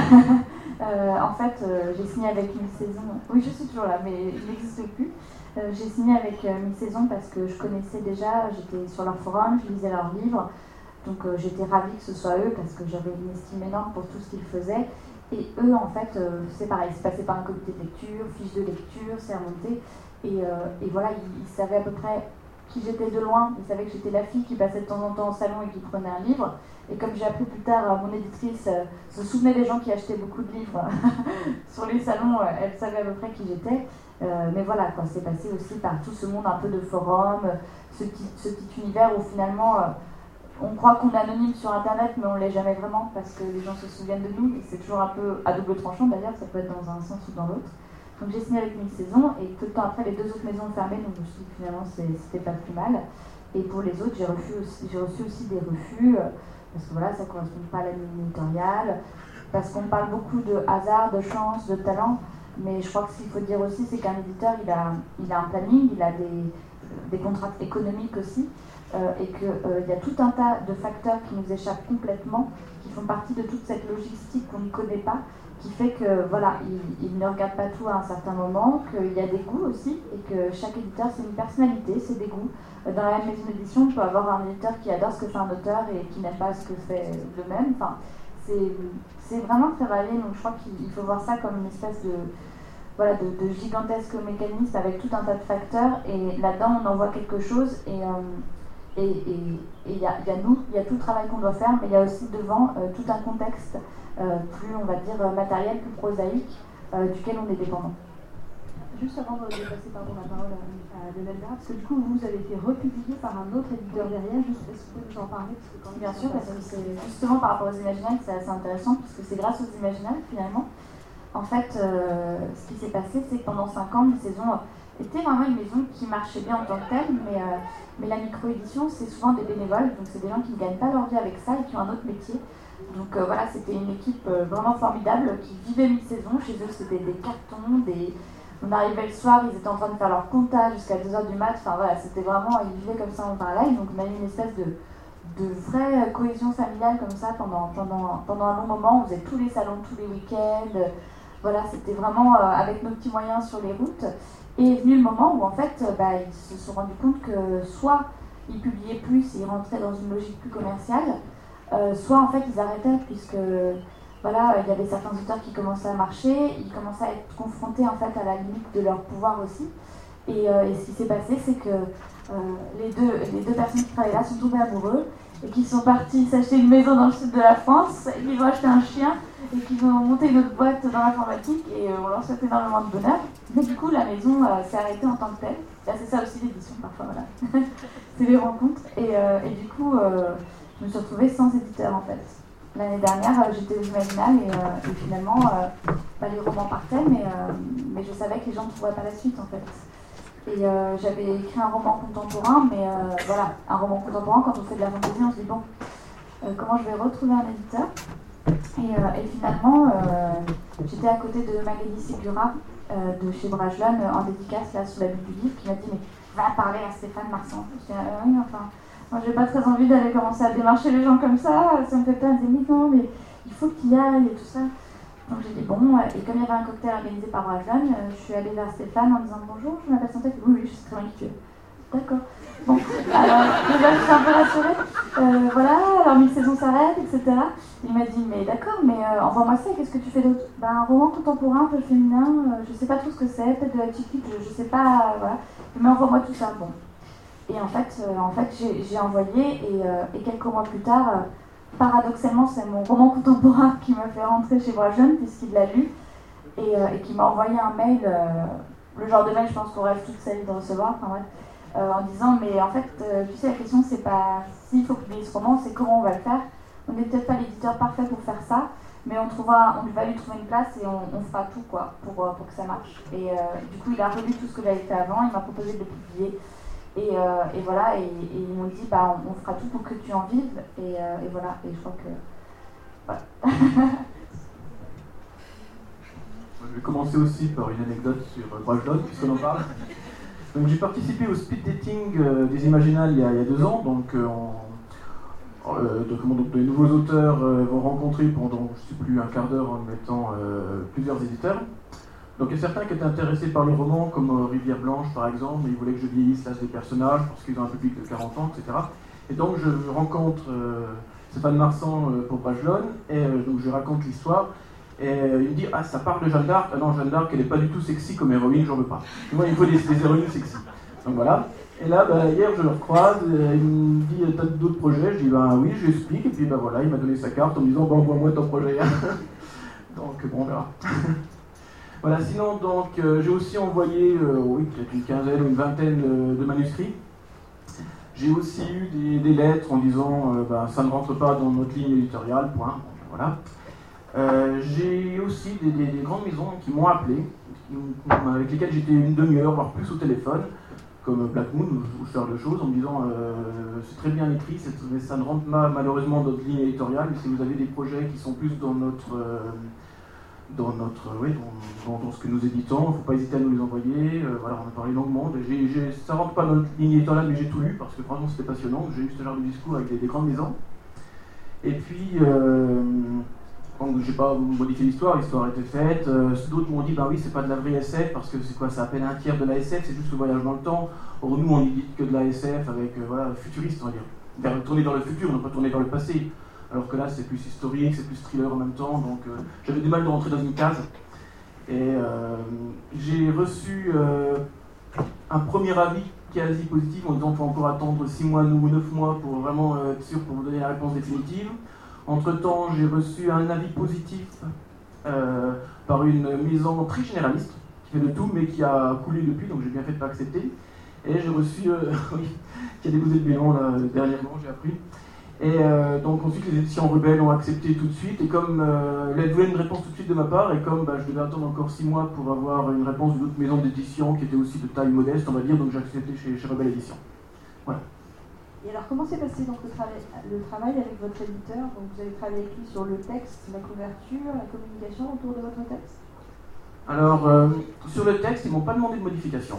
Euh, en fait, euh, j'ai signé avec Mi-Saison. Oui, je suis toujours là, mais il n'existe plus. Euh, j'ai signé avec euh, Mi-Saison parce que je connaissais déjà, j'étais sur leur forum, je lisais leurs livres. Donc euh, j'étais ravie que ce soit eux parce que j'avais une estime énorme pour tout ce qu'ils faisaient. Et eux, en fait, euh, c'est pareil, c'est passé par un comité de lecture, fiche de lecture, c'est remonté. Et, euh, et voilà, ils, ils savaient à peu près qui j'étais de loin. Ils savaient que j'étais la fille qui passait de temps en temps au salon et qui prenait un livre. Et comme j'ai appris plus tard, mon éditrice euh, se souvenait des gens qui achetaient beaucoup de livres sur les salons, euh, elle savait à peu près qui j'étais. Euh, mais voilà, quoi, c'est passé aussi par tout ce monde un peu de forum, ce petit, ce petit univers où finalement euh, on croit qu'on est anonyme sur Internet, mais on ne l'est jamais vraiment parce que les gens se souviennent de nous. Et c'est toujours un peu à double tranchant d'ailleurs, ça peut être dans un sens ou dans l'autre. Donc j'ai signé avec Mi-Saison et peu de temps après, les deux autres maisons ont fermé, donc je me suis dit que finalement c'était pas plus mal. Et pour les autres, j'ai reçu aussi, j'ai reçu aussi des refus. Euh, Parce que voilà, ça ne correspond pas à la ligne éditoriale, parce qu'on parle beaucoup de hasard, de chance, de talent, mais je crois que ce qu'il faut dire aussi, c'est qu'un éditeur, il a, il a un planning, il a des, des contraintes économiques aussi, euh, et qu'il euh, y a tout un tas de facteurs qui nous échappent complètement, qui font partie de toute cette logistique qu'on ne connaît pas, qui fait que voilà, il, il ne regarde pas tout à un certain moment, qu'il y a des goûts aussi, et que chaque éditeur, c'est une personnalité, c'est des goûts. Dans la même maison d'édition, on peut avoir un éditeur qui adore ce que fait un auteur et qui n'aime pas ce que fait le même. Enfin, c'est vraiment très varié, donc je crois qu'il faut voir ça comme une espèce de, voilà, de, de gigantesque mécanisme avec tout un tas de facteurs, et là-dedans on envoie quelque chose, et euh, et il y, y a nous, il y a tout le travail qu'on doit faire, mais il y a aussi devant euh, tout un contexte euh, plus, on va dire, matériel, plus prosaïque, euh, duquel on est dépendant. Juste avant de passer pardon, la parole à, à Lionel Bérat, parce que du coup vous avez été republié par un autre éditeur derrière, juste est-ce que vous pouvez nous en parler parce que quand bien sûr, parce que c'est justement par rapport aux imaginales, c'est assez intéressant, puisque c'est grâce aux imaginales finalement. En fait, euh, ce qui s'est passé, c'est que pendant cinq ans, Mi-Saison était vraiment une maison qui marchait bien en tant que telle, mais, euh, mais la micro-édition, c'est souvent des bénévoles, donc c'est des gens qui ne gagnent pas leur vie avec ça et qui ont un autre métier. Donc euh, voilà, c'était une équipe euh, vraiment formidable qui vivait Mi-Saison. Chez eux, c'était des cartons, des... On arrivait le soir, ils étaient en train de faire leur comptage jusqu'à deux heures du mat. Enfin voilà, c'était vraiment, ils vivaient comme ça en parallèle. Donc on a eu une espèce de, de vraie cohésion familiale comme ça pendant, pendant, pendant un long moment. On faisait tous les salons, tous les week-ends. Voilà, c'était vraiment euh, avec nos petits moyens sur les routes. Et est venu le moment où en fait, euh, bah, ils se sont rendus compte que soit ils publiaient plus et ils rentraient dans une logique plus commerciale, euh, soit en fait ils arrêtaient puisque voilà, il y avait certains auteurs qui commençaient à marcher, ils commençaient à être confrontés en fait à la limite de leur pouvoir aussi. Et, euh, et ce qui s'est passé, c'est que euh, les, deux, les deux personnes qui travaillaient là sont tombés amoureux et qui sont partis s'acheter une maison dans le sud de la France, et qu'ils ont acheté un chien et qu'ils ont monté une autre boîte dans l'informatique, et euh, on leur souhaite énormément de bonheur. Mais du coup, la maison euh, s'est arrêtée en tant que telle. Là, c'est ça aussi l'édition parfois, voilà. C'est les rencontres. Et, euh, et du coup, euh, je me suis retrouvée sans éditeur en fait. L'année dernière, euh, j'étais aux Imaginales et, euh, et finalement, euh, bah, les romans partaient, mais, euh, mais je savais que les gens ne trouveraient pas la suite en fait. Et euh, j'avais écrit un roman contemporain, mais euh, voilà, un roman contemporain, quand on fait de la fantaisie, on se dit bon, euh, comment je vais retrouver un éditeur. Et, euh, et finalement, euh, j'étais à côté de Magali Segura euh, de chez Brajlon en dédicace là sous la Bible du livre qui m'a dit mais va parler à Stéphane Marsan. Je dis ah, oui, enfin, moi j'ai pas très envie d'aller commencer à démarcher les gens comme ça, ça me fait peur. Elle me dit non, mais il faut qu'il y aille et tout ça. Donc j'ai dit bon, et comme il y avait un cocktail organisé par Brajlon, euh, je suis allée vers Stéphane en disant bonjour, je m'appelle Santé. Oui, oui, je sais très bien qui tu es. D'accord. Bon, alors déjà je suis un peu rassurée. Euh, voilà, alors mille saisons s'arrête, et cetera. Il m'a dit mais d'accord, mais euh, envoie-moi ça, qu'est-ce que tu fais d'autre? Ben, un roman contemporain, un peu féminin, euh, je sais pas trop ce que c'est, peut-être de la chick, je, je sais pas, euh, voilà. Mais envoie-moi tout ça, bon. Et en fait, euh, en fait j'ai, j'ai envoyé, et, euh, et quelques mois plus tard, euh, paradoxalement, c'est mon roman contemporain qui m'a fait rentrer chez Brajlon, puisqu'il l'a lu, et, euh, et qui m'a envoyé un mail, euh, le genre de mail, je pense qu'on rêve toute sa vie de recevoir, enfin bref. Euh, en disant mais en fait euh, tu sais la question c'est pas s'il faut publier ce roman, c'est comment on va le faire. On n'est peut-être pas l'éditeur parfait pour faire ça, mais on trouvera, on va lui trouver une place et on, on fera tout quoi pour, euh, pour que ça marche. Et euh, du coup il a relu tout ce que j'avais fait avant, il m'a proposé de le publier et, euh, et voilà et, et ils m'ont dit bah on, on fera tout pour que tu en vives et, euh, et voilà et je crois que voilà. Je vais commencer aussi par une anecdote sur Brajlon puisqu'on en parle. Donc j'ai participé au speed dating euh, des Imaginales il y, a, il y a deux ans, donc, euh, on, euh, de, comment, donc les nouveaux auteurs euh, vont rencontrer pendant, je ne sais plus, un quart d'heure en mettant euh, plusieurs éditeurs. Donc il y a certains qui étaient intéressés par le roman, comme euh, Rivière Blanche par exemple, mais ils voulaient que je vieillisse l'âge des personnages parce qu'ils ont un public de quarante ans, et cetera. Et donc je rencontre euh, Stéphane Marsan euh, pour Brajlon, et euh, donc je raconte l'histoire. Et il me dit, ah ça parle de Jeanne d'Arc, ah non Jeanne d'Arc elle n'est pas du tout sexy comme héroïne, j'en veux pas. Et moi il faut des, des héroïnes sexy. Donc voilà. Et là bah, hier je le recroise, il me dit, t'as d'autres projets? Je dis, bah oui, je lui explique, et puis bah voilà, il m'a donné sa carte en me disant, bon envoie-moi ton projet. Donc bon on verra. Voilà, sinon donc euh, j'ai aussi envoyé, euh, oui peut-être une quinzaine ou une vingtaine euh, de manuscrits. J'ai aussi eu des, des lettres en disant, euh, bah ça ne rentre pas dans notre ligne éditoriale, point. Donc, voilà. Euh, j'ai aussi des, des, des grandes maisons qui m'ont appelé, qui, avec lesquelles j'étais une demi-heure, voire plus au téléphone, comme Black Moon ou ce genre de choses, en me disant euh, c'est très bien écrit, mais ça ne rentre pas malheureusement dans notre ligne éditoriale, mais si vous avez des projets qui sont plus dans notre, euh, dans, notre oui, dans, dans, dans ce que nous éditons, il ne faut pas hésiter à nous les envoyer. Euh, voilà, on a parlé longuement. J'ai, j'ai, ça ne rentre pas dans notre ligne éditoriale, mais j'ai tout lu, parce que franchement c'était passionnant. J'ai eu ce genre de discours avec des, des grandes maisons. Et puis... Euh, Donc j'ai pas modifié l'histoire, l'histoire était faite. Euh, d'autres m'ont dit, bah oui, c'est pas de la vraie S F, parce que c'est quoi, ça appelle un tiers de la S F, c'est juste le voyage dans le temps. Or nous, on édite que de la S F avec, euh, voilà, futuriste, on va dire. Tourner dans le futur, non pas tourner vers le passé. Alors que là, c'est plus historique, c'est plus thriller en même temps, donc euh, j'avais du mal de rentrer dans une case. Et euh, j'ai reçu euh, un premier avis quasi positif, en disant qu'il faut encore attendre six mois ou neuf mois pour vraiment euh, être sûr pour vous donner la réponse définitive. Entre-temps, j'ai reçu un avis positif euh, par une maison très généraliste, qui fait de tout, mais qui a coulé depuis, donc j'ai bien fait de ne pas accepter. Et j'ai reçu, euh, oui, qui a déposé le bilan là, dernièrement, j'ai appris. Et euh, donc ensuite, les éditions Rebelles ont accepté tout de suite, et comme euh, elles voulaient une réponse tout de suite de ma part, et comme bah, je devais attendre encore six mois pour avoir une réponse d'une autre maison d'édition qui était aussi de taille modeste, on va dire, donc j'ai accepté chez, chez Rebelle Édition. Voilà. Et alors, comment s'est passé donc, le, travail, le travail avec votre éditeur? Donc, vous avez travaillé avec lui sur le texte, la couverture, la communication autour de votre texte? Alors, euh, sur le texte, ils ne m'ont pas demandé de modification.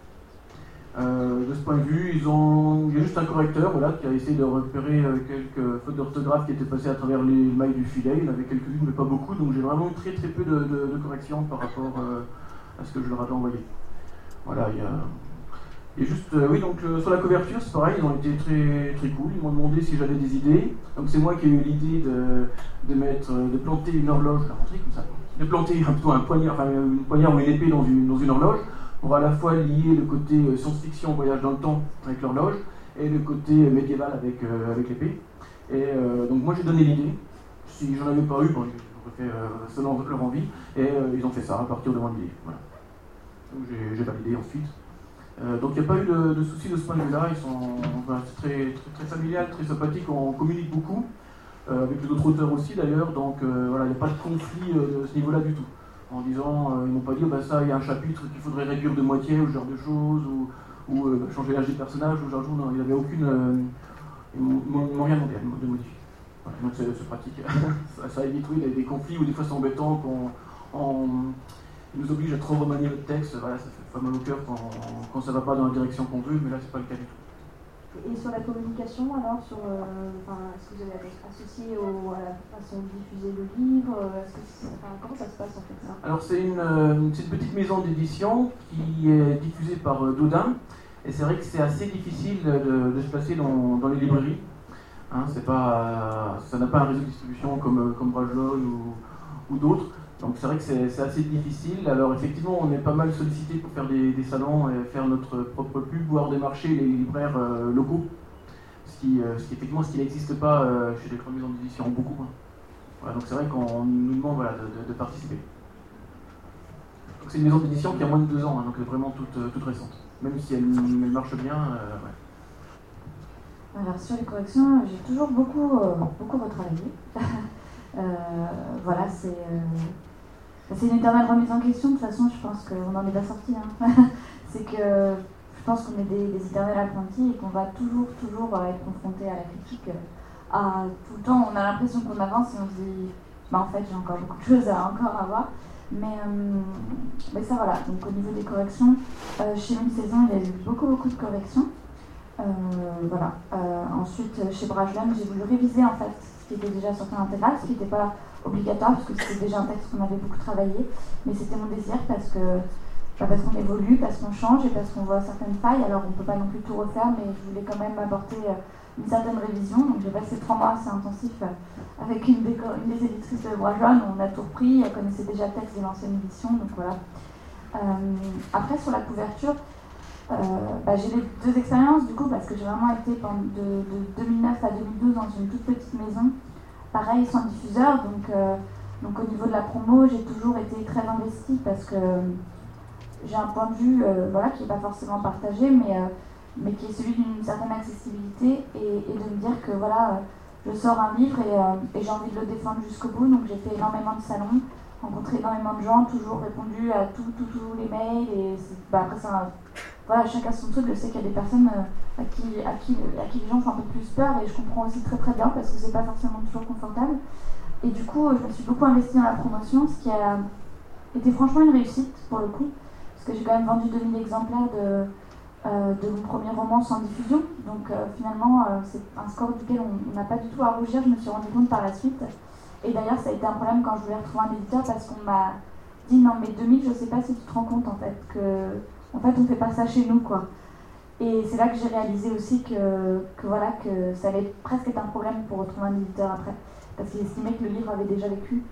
Euh, de ce point de vue, ils ont... il y a juste un correcteur voilà, qui a essayé de repérer euh, quelques fautes d'orthographe qui étaient passées à travers les mailles du filet. Il y en avait quelques-unes, mais pas beaucoup, donc j'ai vraiment très très peu de, de, de corrections par rapport euh, à ce que je leur avais envoyé. Voilà, il y a... Et juste, euh, oui, donc euh, sur la couverture, c'est pareil, ils ont été très, très cool, ils m'ont demandé si j'avais des idées. Donc c'est moi qui ai eu l'idée de, de mettre, de planter une horloge, la rentrer comme ça, de planter plutôt un poignard, enfin une poignard ou une épée dans une, dans une horloge, pour à la fois lier le côté euh, science-fiction, voyage dans le temps avec l'horloge, et le côté euh, médiéval avec, euh, avec l'épée. Et euh, donc moi j'ai donné l'idée, si j'en avais pas eu, bon, j'aurais fait euh, selon leur envie, et euh, ils ont fait ça à partir de mon idée. Voilà. Donc j'ai, j'ai validé ensuite. Euh, donc il n'y a pas eu de, de soucis de ce point de vue-là, ils sont enfin, c'est très, très, très familial, très sympathique, on communique beaucoup, euh, avec les autres auteurs aussi d'ailleurs, donc euh, voilà, il n'y a pas de conflit euh, de ce niveau-là du tout. en disant, euh, ils m'ont pas dit, oh, bah, ça, il y a un chapitre qu'il faudrait réduire de moitié, ou ce genre de choses, ou, ou euh, changer l'âge des personnages, ou ce genre de choses. Non, il n'y avait aucune. Euh, ils m'ont rien demandé de modifier. Voilà, donc c'est pratique. ça, ça évite, oui, des conflits, ou des fois c'est embêtant qu'on. On, ils nous obligent à trop remanier notre texte, voilà, ça fait pas mal au cœur quand, quand ça ne va pas dans la direction qu'on veut, mais là c'est pas le cas du tout. Et sur la communication, alors, sur, euh, est-ce que vous avez associé au, à la façon de diffuser le livre, est-ce que enfin, comment ça se passe en fait ça? Alors c'est une, une, une petite maison d'édition qui est diffusée par euh, Dodin, et c'est vrai que c'est assez difficile de, de se placer dans, dans les librairies. Hein, c'est pas, ça n'a pas un réseau de distribution comme, comme Brajlon ou, ou d'autres. Donc c'est vrai que c'est assez difficile. Alors effectivement, on est pas mal sollicité pour faire des, des salons et faire notre propre pub, voire démarcher les libraires euh, locaux. Ce qui, euh, ce qui effectivement, ce qui n'existe pas euh, chez les grandes maisons d'édition, beaucoup. Hein. Voilà, donc c'est vrai qu'on nous demande voilà, de, de, de participer. C'est une maison d'édition qui a moins de deux ans, hein, donc elle est vraiment toute, toute récente. Même si elle, elle marche bien. Euh, ouais. Alors sur les corrections, j'ai toujours beaucoup, euh, beaucoup retravaillé. euh, voilà, c'est... Euh... C'est une éternelle remise en question, de toute façon, je pense qu'on n'en est pas sorti. Hein. C'est que je pense qu'on est des, des éternels apprentis et qu'on va toujours, toujours être confronté à la critique. À, tout le temps, on a l'impression qu'on avance et on se dit, bah, en fait, j'ai encore beaucoup de choses à encore avoir. Mais, euh, mais ça, voilà. Donc, au niveau des corrections, euh, chez Une Saison, il y a eu beaucoup, beaucoup de corrections. Euh, voilà. Euh, ensuite, chez Brajlon, j'ai voulu réviser, en fait, ce qui était déjà sorti en intégral, ce qui n'était pas obligatoire parce que c'était déjà un texte qu'on avait beaucoup travaillé, mais c'était mon désir parce que bah parce qu'on évolue, parce qu'on change et parce qu'on voit certaines failles. Alors on ne peut pas non plus tout refaire, mais je voulais quand même apporter une certaine révision. Donc j'ai passé trois mois assez intensifs avec une des, une des éditrices de Brajlon. On a tout repris, elle connaissait déjà le texte de l'ancienne édition, donc voilà. Euh, après sur la couverture, euh, bah, j'ai les deux expériences du coup parce que j'ai vraiment été pendant de, de deux mille neuf à deux mille douze dans une toute petite maison. Pareil, sans diffuseur, donc, euh, donc au niveau de la promo, j'ai toujours été très investie parce que euh, j'ai un point de vue euh, voilà, qui n'est pas forcément partagé, mais, euh, mais qui est celui d'une certaine accessibilité et, et de me dire que voilà, euh, je sors un livre et, euh, et j'ai envie de le défendre jusqu'au bout, donc j'ai fait énormément de salons, rencontré énormément de gens, toujours répondu à tous tout, tout les mails, et bah, après ça, voilà, chacun son truc. Je sais qu'il y a des personnes euh, à, qui, à, qui, à qui les gens font un peu plus peur, et je comprends aussi très très bien parce que c'est pas forcément toujours confortable. Et du coup, je me suis beaucoup investie dans la promotion, ce qui a été franchement une réussite pour le coup, parce que j'ai quand même vendu deux mille exemplaires de, euh, de mon premier roman sans diffusion. Donc euh, finalement, euh, c'est un score duquel on n'a pas du tout à rougir, je me suis rendu compte par la suite. Et d'ailleurs, ça a été un problème quand je voulais retrouver un éditeur parce qu'on m'a dit non, mais deux mille, je sais pas si tu te rends compte en fait que. En fait, on ne fait pas ça chez nous, quoi. Et c'est là que j'ai réalisé aussi que, que, voilà, que ça allait presque être un problème pour retrouver un éditeur après, parce qu'ils estimaient que le livre avait déjà vécu.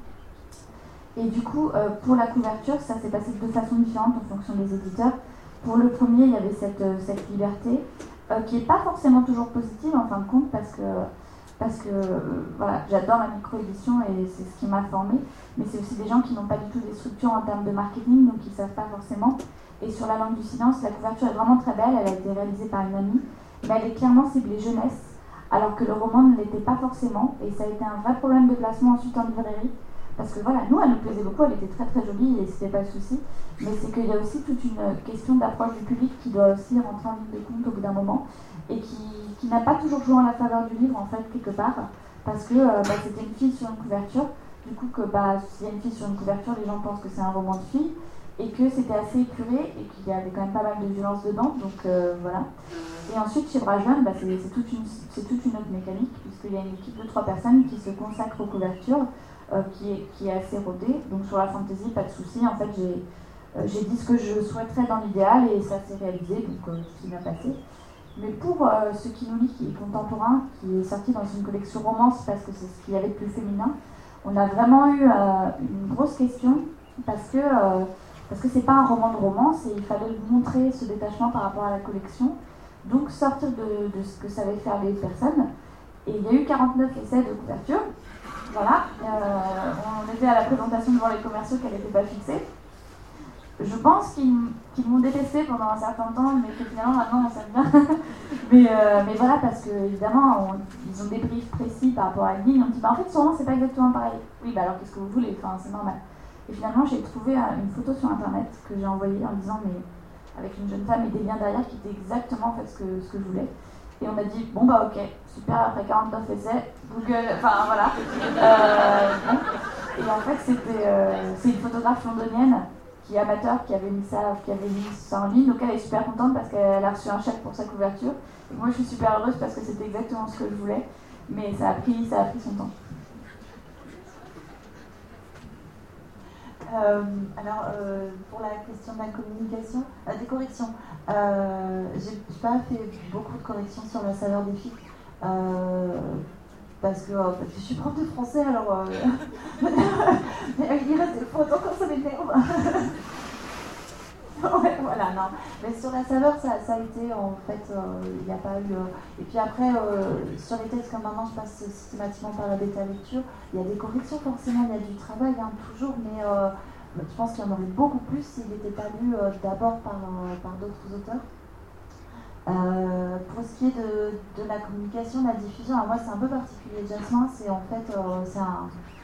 Et du coup, euh, pour la couverture, ça s'est passé de deux façons différentes en fonction des éditeurs. Pour le premier, il y avait cette, cette liberté, euh, qui n'est pas forcément toujours positive en fin de compte, parce que, parce que euh, voilà, j'adore la micro-édition et c'est ce qui m'a formée, mais c'est aussi des gens qui n'ont pas du tout des structures en termes de marketing, donc ils ne savent pas forcément. Et sur La Langue du Silence, la couverture est vraiment très belle, elle a été réalisée par une amie, mais elle est clairement ciblée jeunesse, alors que le roman ne l'était pas forcément, et ça a été un vrai problème de placement ensuite en librairie, parce que voilà, nous, elle nous plaisait beaucoup, elle était très très jolie, et c'était pas le souci, mais c'est qu'il y a aussi toute une question d'approche du public qui doit aussi rentrer en ligne de compte au bout d'un moment, et qui, qui n'a pas toujours joué en la faveur du livre, en fait, quelque part, parce que euh, bah, c'était une fille sur une couverture, du coup, que bah, s'il y a une fille sur une couverture, les gens pensent que c'est un roman de fille, et que c'était assez épuré et qu'il y avait quand même pas mal de violence dedans, donc euh, voilà. Et ensuite, chez Brajlon, bah, c'est toute, toute une autre mécanique, puisqu'il y a une équipe de trois personnes qui se consacrent aux couvertures, euh, qui, est, qui est assez rodée. Donc sur la fantasy, pas de souci. En fait, j'ai euh, dit ce que je souhaiterais dans l'idéal et ça s'est réalisé, donc euh, tout s'est bien passé. Mais pour euh, ce qui nous lit, qui est contemporain, qui est sorti dans une collection romance, parce que c'est ce qu'il y avait de plus féminin, on a vraiment eu euh, une grosse question, parce que... Euh, Parce que c'est pas un roman de romance et il fallait montrer ce détachement par rapport à la collection. Donc sortir de, de ce que savaient faire les personnes. Et il y a eu quarante-neuf essais de couverture. Voilà. Euh, on était à la présentation devant les commerciaux qu'elle n'était pas fixée. Je pense qu'ils qu'ils m'ont détesté pendant un certain temps, mais que finalement maintenant on s'aime bien. mais, euh, mais voilà, parce que évidemment, on, ils ont des briefs précis par rapport à une ligne. On dit bah, en fait, sûrement c'est pas exactement pareil. Oui, bah alors qu'est-ce que vous voulez, enfin, c'est normal. Et finalement, j'ai trouvé une photo sur internet que j'ai envoyée en disant, mais avec une jeune femme et des liens derrière qui étaient exactement en fait ce que, ce que je voulais. Et on m'a dit, bon bah ok, super, après quarante-neuf essais, Google, enfin voilà. Euh, bon. Et en fait, c'était, euh, c'est une photographe londonienne qui est amateur, qui avait mis ça, qui avait mis ça en ligne, donc elle est super contente parce qu'elle a reçu un chèque pour sa couverture. Et moi je suis super heureuse parce que c'était exactement ce que je voulais, mais ça a pris, ça a pris son temps. Euh, alors, euh, pour la question de la communication, euh, des corrections, euh, j'ai pas fait beaucoup de corrections sur la saveur des filles, euh, parce que euh, je suis prof de français, alors euh, mais il reste des fautes, encore ça m'énerve. Ouais, voilà, non. Mais sur la saveur, ça, ça a été, en fait, il euh, n'y a pas eu... Euh... Et puis après, euh, sur les textes, comme maintenant je passe systématiquement par la bêta-lecture, il y a des corrections, forcément, il y a du travail, hein, toujours, mais euh, je pense qu'il y en aurait beaucoup plus s'il n'était pas lu euh, d'abord par, euh, par d'autres auteurs. Euh, pour ce qui est de, de la communication, de la diffusion, alors moi c'est un peu particulier. Jasmin, c'est en fait euh, c'est un,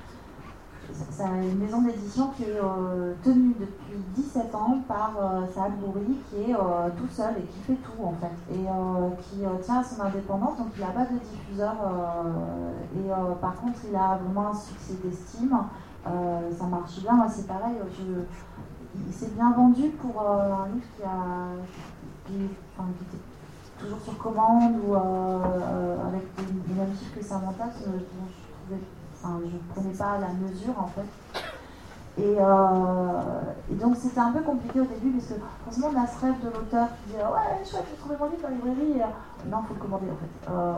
c'est une maison d'édition qui est euh, tenue depuis dix-sept ans par euh, Saad Bouri, qui est euh, tout seul et qui fait tout en fait, et euh, qui euh, tient à son indépendance, donc il n'a pas de diffuseur, euh, et euh, par contre il a vraiment un succès d'estime, euh, ça marche bien. Moi c'est pareil, je, il s'est bien vendu pour euh, un livre qui a qui, enfin, qui était toujours sur commande ou euh, euh, avec les mêmes chiffres que Samantha, je, je trouvais Enfin, je ne prenais pas la mesure en fait. Et, euh, et donc c'était un peu compliqué au début parce que forcément on a ce rêve de l'auteur qui dit ouais chouette, j'ai trouvé mon livre dans la librairie. Et, euh, non, il faut le commander en fait. Euh,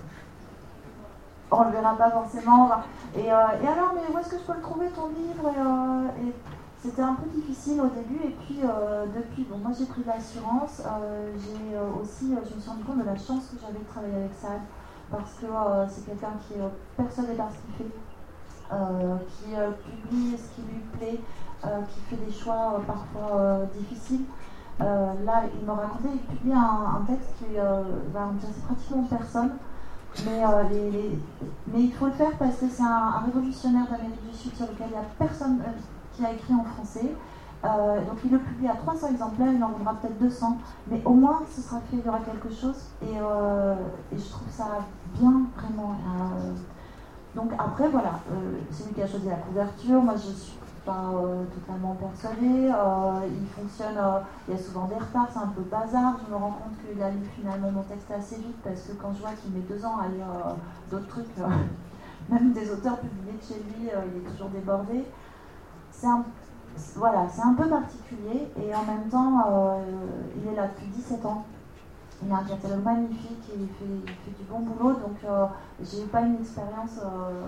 on ne le verra pas forcément. Et, euh, et alors, mais où est-ce que je peux le trouver ton livre? Et, euh, et c'était un peu difficile au début. Et puis euh, depuis, bon, moi j'ai pris de l'assurance. Euh, j'ai euh, aussi, euh, je me suis rendu compte de la chance que j'avais de travailler avec Saad. Parce que euh, c'est quelqu'un qui est euh, persuadé par ce qu'il fait, euh, qui euh, publie ce qui lui plaît, euh, qui fait des choix euh, parfois euh, difficiles. Euh, là, il m'a raconté, il publie un, un texte qui euh, va intéresser pratiquement personne, mais, euh, les, les, mais il faut le faire parce que c'est un, un révolutionnaire d'Amérique du Sud sur lequel il n'y a personne euh, qui a écrit en français. Euh, donc il le publie à trois cents exemplaires, il en vendra peut-être deux cents, mais au moins ce sera fait, il y aura quelque chose, et, euh, et je trouve ça bien, vraiment. Euh, donc après, voilà, euh, c'est lui qui a choisi la couverture, moi je ne suis pas euh, totalement persuadée, euh, il fonctionne, euh, il y a souvent des retards, c'est un peu bazar, je me rends compte qu'il a lu finalement mon texte assez vite, parce que quand je vois qu'il met deux ans à lire euh, d'autres trucs, euh, même des auteurs publiés de chez lui, euh, il est toujours débordé. C'est un Voilà, c'est un peu particulier et en même temps, euh, il est là depuis dix-sept ans. Il a un catalogue magnifique et il fait, il fait du bon boulot, donc euh, j'ai eu pas une expérience euh,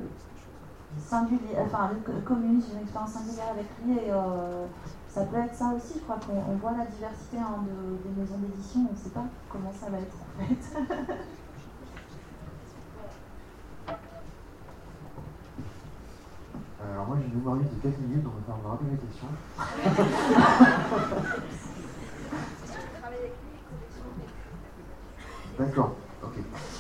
singulière, enfin commune, j'ai une expérience singulière avec lui et euh, ça peut être ça aussi. Je crois qu'on on voit la diversité hein, de, des maisons d'édition, on ne sait pas comment ça va être en fait. Alors moi j'ai une mémoire de quatre minutes, donc on va faire rappeler mes questions. D'accord, ok.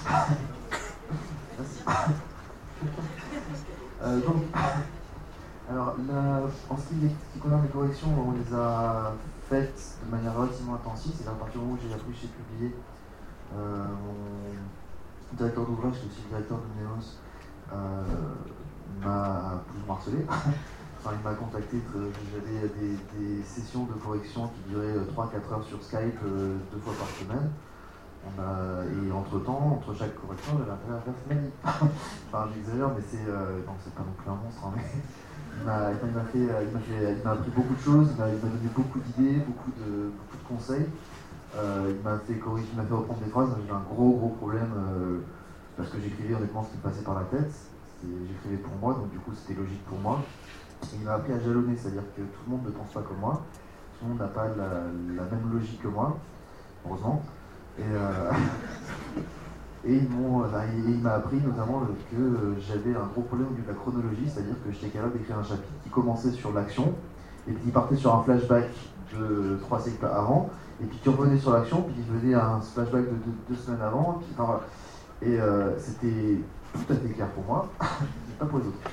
Merci. euh, donc, alors la, en ce qui, qui concerne les corrections, on les a faites de manière relativement intensive. C'est à partir du moment où j'ai appris, j'ai publié. Euh, mon directeur d'ouvrage, qui est aussi le directeur de Néos, euh, m'a plus ou moins harcelé. Enfin, il m'a contacté, j'avais des, des sessions de correction qui duraient trois à quatre heures sur Skype, euh, deux fois par semaine. On a, et entre-temps, entre chaque correction, j'avais intérêt à faire Smelly. Enfin, j'exagère, mais c'est euh, non, c'est pas non plus un monstre. Hein, mais il m'a, il m'a fait, il m'a fait, il m'a appris beaucoup de choses, il m'a, il m'a donné beaucoup d'idées, beaucoup de, beaucoup de conseils. Euh, il m'a fait corriger, il m'a fait reprendre des phrases. J'ai un gros gros problème euh, parce que j'écrivais honnêtement ce qui me passait par la tête. J'écrivais pour moi, donc du coup c'était logique pour moi. Et il m'a appris à jalonner, c'est-à-dire que tout le monde ne pense pas comme moi, tout le monde n'a pas la, la même logique que moi, heureusement. Et, euh, et ils m'ont, enfin, il m'a appris notamment que j'avais un gros problème au niveau de la chronologie, c'est-à-dire que j'étais capable d'écrire un chapitre qui commençait sur l'action, et puis il partait sur un flashback de trois siècles avant, et puis qui revenait sur l'action, puis il venait à un flashback de deux, deux semaines avant, puis, enfin, voilà. Et euh, c'était tout à fait clair pour moi, pas pour les autres.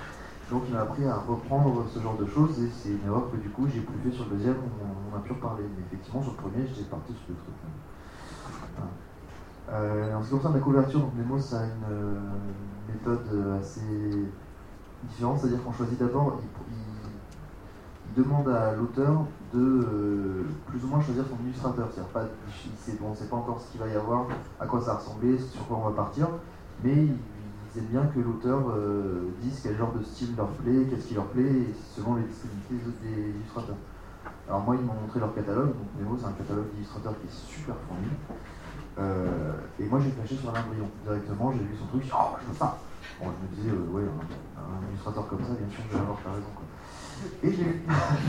Donc il m'a appris à reprendre ce genre de choses et c'est une erreur que du coup j'ai plus fait sur le deuxième où on, on a pu reparler. Mais effectivement sur le premier j'étais parti sur le truc. Voilà. Euh, en ce qui concerne la couverture, donc Nemo ça a une euh, méthode assez différente, c'est-à-dire qu'on choisit d'abord, il, il, il demande à l'auteur de euh, plus ou moins choisir son illustrateur. C'est-à-dire pas, il, il, bon, on ne sait pas encore ce qu'il va y avoir, à quoi ça va ressembler, sur quoi on va partir, mais il, c'est bien que l'auteur euh, dise quel genre de style leur plaît, qu'est-ce qui leur plaît, et selon les disponibilités des illustrateurs. Alors moi, ils m'ont montré leur catalogue, donc Nemo, c'est un catalogue d'illustrateurs qui est super fourni. Euh, et moi, j'ai flashé sur un embryon. Directement, j'ai vu son truc, oh, je veux ça. Bon, je me disais, euh, ouais, un, un illustrateur comme ça, bien sûr, je vais avoir ta raison, quoi. Et j'ai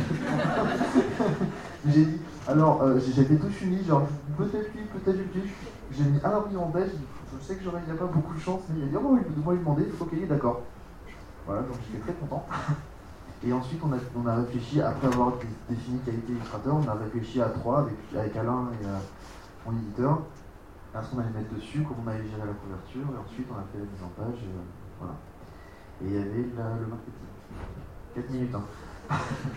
j'ai dit, alors, euh, j'ai été tout uni, genre, peut-être lui, peut-être lui. J'ai mis un embryon en tête. Je sais que j'aurais, il n'y a pas beaucoup de chance, mais il a dit, oh, il moi lui demander, ok, il est d'accord. Voilà, donc j'étais très content. Et ensuite, on a, on a réfléchi, après avoir défini qualité illustrateur, on a réfléchi à trois, avec, avec Alain et euh, mon éditeur, à ce qu'on allait mettre dessus, comment on allait gérer la couverture, et ensuite on a fait la mise en page, et euh, voilà. Et il y avait la, le marketing. quatre minutes, hein.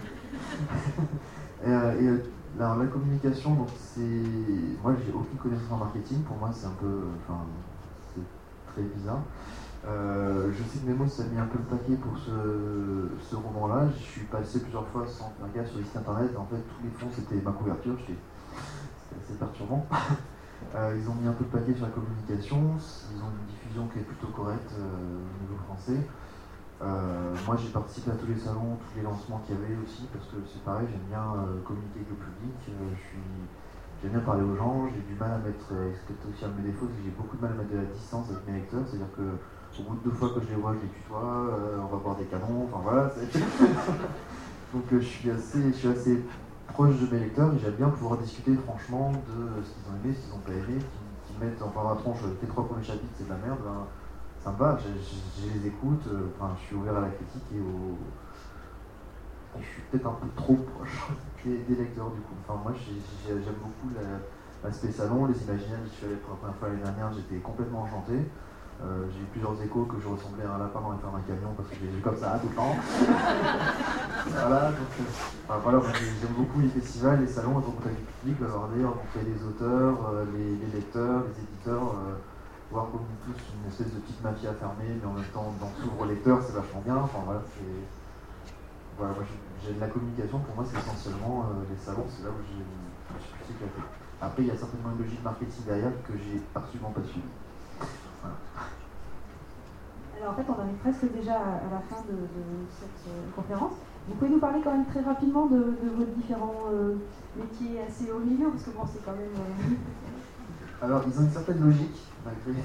et, euh, et alors, la communication, donc c'est... Moi, j'ai aucune connaissance en marketing, pour moi c'est un peu... Enfin, c'est très bizarre. Euh, je sais que Nemo s'est mis un peu le paquet pour ce, ce roman-là. Je suis passé plusieurs fois sans faire gaffe sur les sites internet. En fait, tous les fonds, c'était ma couverture. C'était assez perturbant. euh, ils ont mis un peu de paquet sur la communication. Ils ont une diffusion qui est plutôt correcte euh, au niveau français. Euh, moi, j'ai participé à tous les salons, tous les lancements qu'il y avait aussi, parce que c'est pareil, j'aime bien euh, communiquer avec le public. Euh, je suis... J'aime bien parler aux gens. J'ai du mal à mettre... Euh, c'est aussi un de mes défauts, c'est que j'ai beaucoup de mal à mettre de la distance avec mes lecteurs. C'est-à-dire que au bout de deux fois que je les vois, je les tutoie, euh, on va boire des canons, enfin voilà. Donc euh, je, suis assez, je suis assez proche de mes lecteurs et j'aime bien pouvoir discuter franchement de ce qu'ils ont aimé, ce qu'ils n'ont pas aimé, qui, qui mettent en par la tronche tes trois premiers chapitres, c'est de la merde, ben, ça me va, je, je, je les écoute, euh, enfin, je suis ouvert à la critique et, au... et je suis peut-être un peu trop proche des, des lecteurs du coup. Enfin moi j'aime beaucoup l'aspect salon, les imaginaires, j'y suis allé pour la première fois l'année dernière, j'étais complètement enchanté. Euh, j'ai eu plusieurs échos que je ressemblais à un lapin dans les fermes d'un camion parce que j'ai vu comme ça tout le temps. Voilà, donc euh, enfin, voilà, j'aime beaucoup les festivals, les salons, et rencontrer du public, le regarder, rencontrer les auteurs, euh, les, les lecteurs, les éditeurs, euh, voir comme nous tous une espèce de petite mafia fermée, mais en même temps dans s'ouvre lecteur, c'est vachement bien. Enfin voilà, c'est. Voilà, moi j'ai la communication, pour moi c'est essentiellement euh, les salons, c'est là où je me suis plus éclaté. Après, il y a certainement une logique marketing derrière que j'ai absolument pas suivi. Voilà. Alors en fait, on arrive presque déjà à la fin de, de cette euh, conférence. Vous pouvez nous parler quand même très rapidement de, de vos différents euh, métiers assez hauts milieu, parce que bon, c'est quand même... Euh... Alors, ils ont une certaine logique, malgré...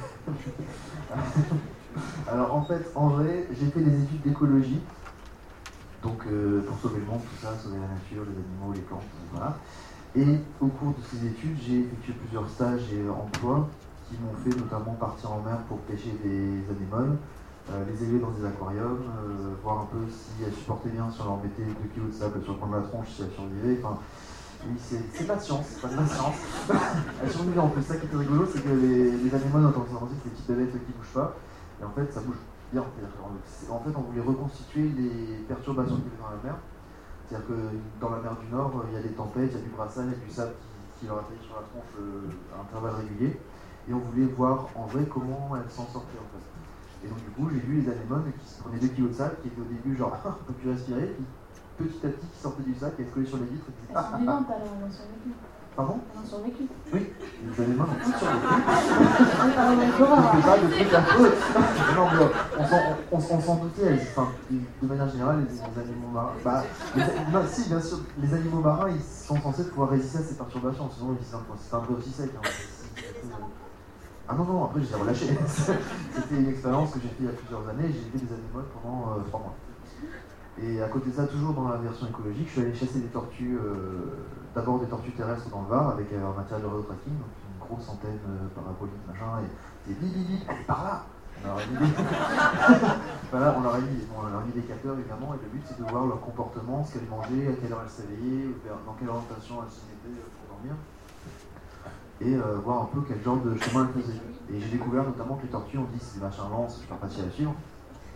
Alors en fait, en vrai, j'ai fait des études d'écologie, donc euh, pour sauver le monde, tout ça, sauver la nature, les animaux, les plantes, voilà. Et au cours de ces études, j'ai effectué plusieurs stages et emplois qui m'ont fait notamment partir en mer pour pêcher des anémones, euh, les élever dans des aquariums, euh, voir un peu si elles supportaient bien, si on leur mettait deux kilos de sable sur le coin de la tronche, si elles survivaient. Enfin, oui, c'est pas de science, c'est pas de la science. Elles survivaient en plus. Ça qui était rigolo, c'est que les, les anémones, en tant que c'est des petites bébêtes qui bougent pas, et en fait ça bouge bien. En fait, on voulait reconstituer les perturbations qu'il y avait dans la mer. C'est-à-dire que dans la mer du Nord, il y a des tempêtes, il y a du brassage, il y a du sable qui, qui leur atterrit sur la tronche euh, à intervalles réguliers. Et on voulait voir en vrai comment elles s'en sortaient en fait. Et donc du coup j'ai vu les anémones qui se prenaient deux kilos de sable, qui étaient au début genre on peut plus respirer, puis petit à petit qui sortaient du sac et elles se collaient sur les vitres et disaient, elles sont vivantes alors, elles ont survécu. Pardon? Elles ont survécu. Oui, les anémones ont toutes survécu. On fait pas de trucs affreux. Non mais on s'en on, on, on doutait, enfin, de manière générale les, les animaux marins, bah, les, non, si bien sûr, les animaux marins ils sont censés pouvoir résister à ces perturbations, sinon c'est un, un peu aussi sec. Hein. Ah non, non, après je les ai relâchés. C'était une expérience que j'ai fait il y a plusieurs années, j'ai fait des anémones pendant euh, trois mois. Et à côté de ça, toujours dans la version écologique, je suis allé chasser des tortues, euh, d'abord des tortues terrestres dans le Var, avec euh, un matériel de radio-tracking, donc une grosse antenne euh, parabolique, machin, et c'est bip bip bip, elle est par là. On leur a mis des, voilà, on leur a mis, bon, on leur a mis des capteurs évidemment, et le but c'est de voir leur comportement, ce qu'elles mangeaient, à quelle heure elles s'éveillaient, dans quelle orientation elles se mettaient pour dormir. Et euh, voir un peu quel genre de chemin elles faisaient. Et j'ai découvert notamment que les tortues ont dit c'est des machins lents, je ne suis pas facile à suivre.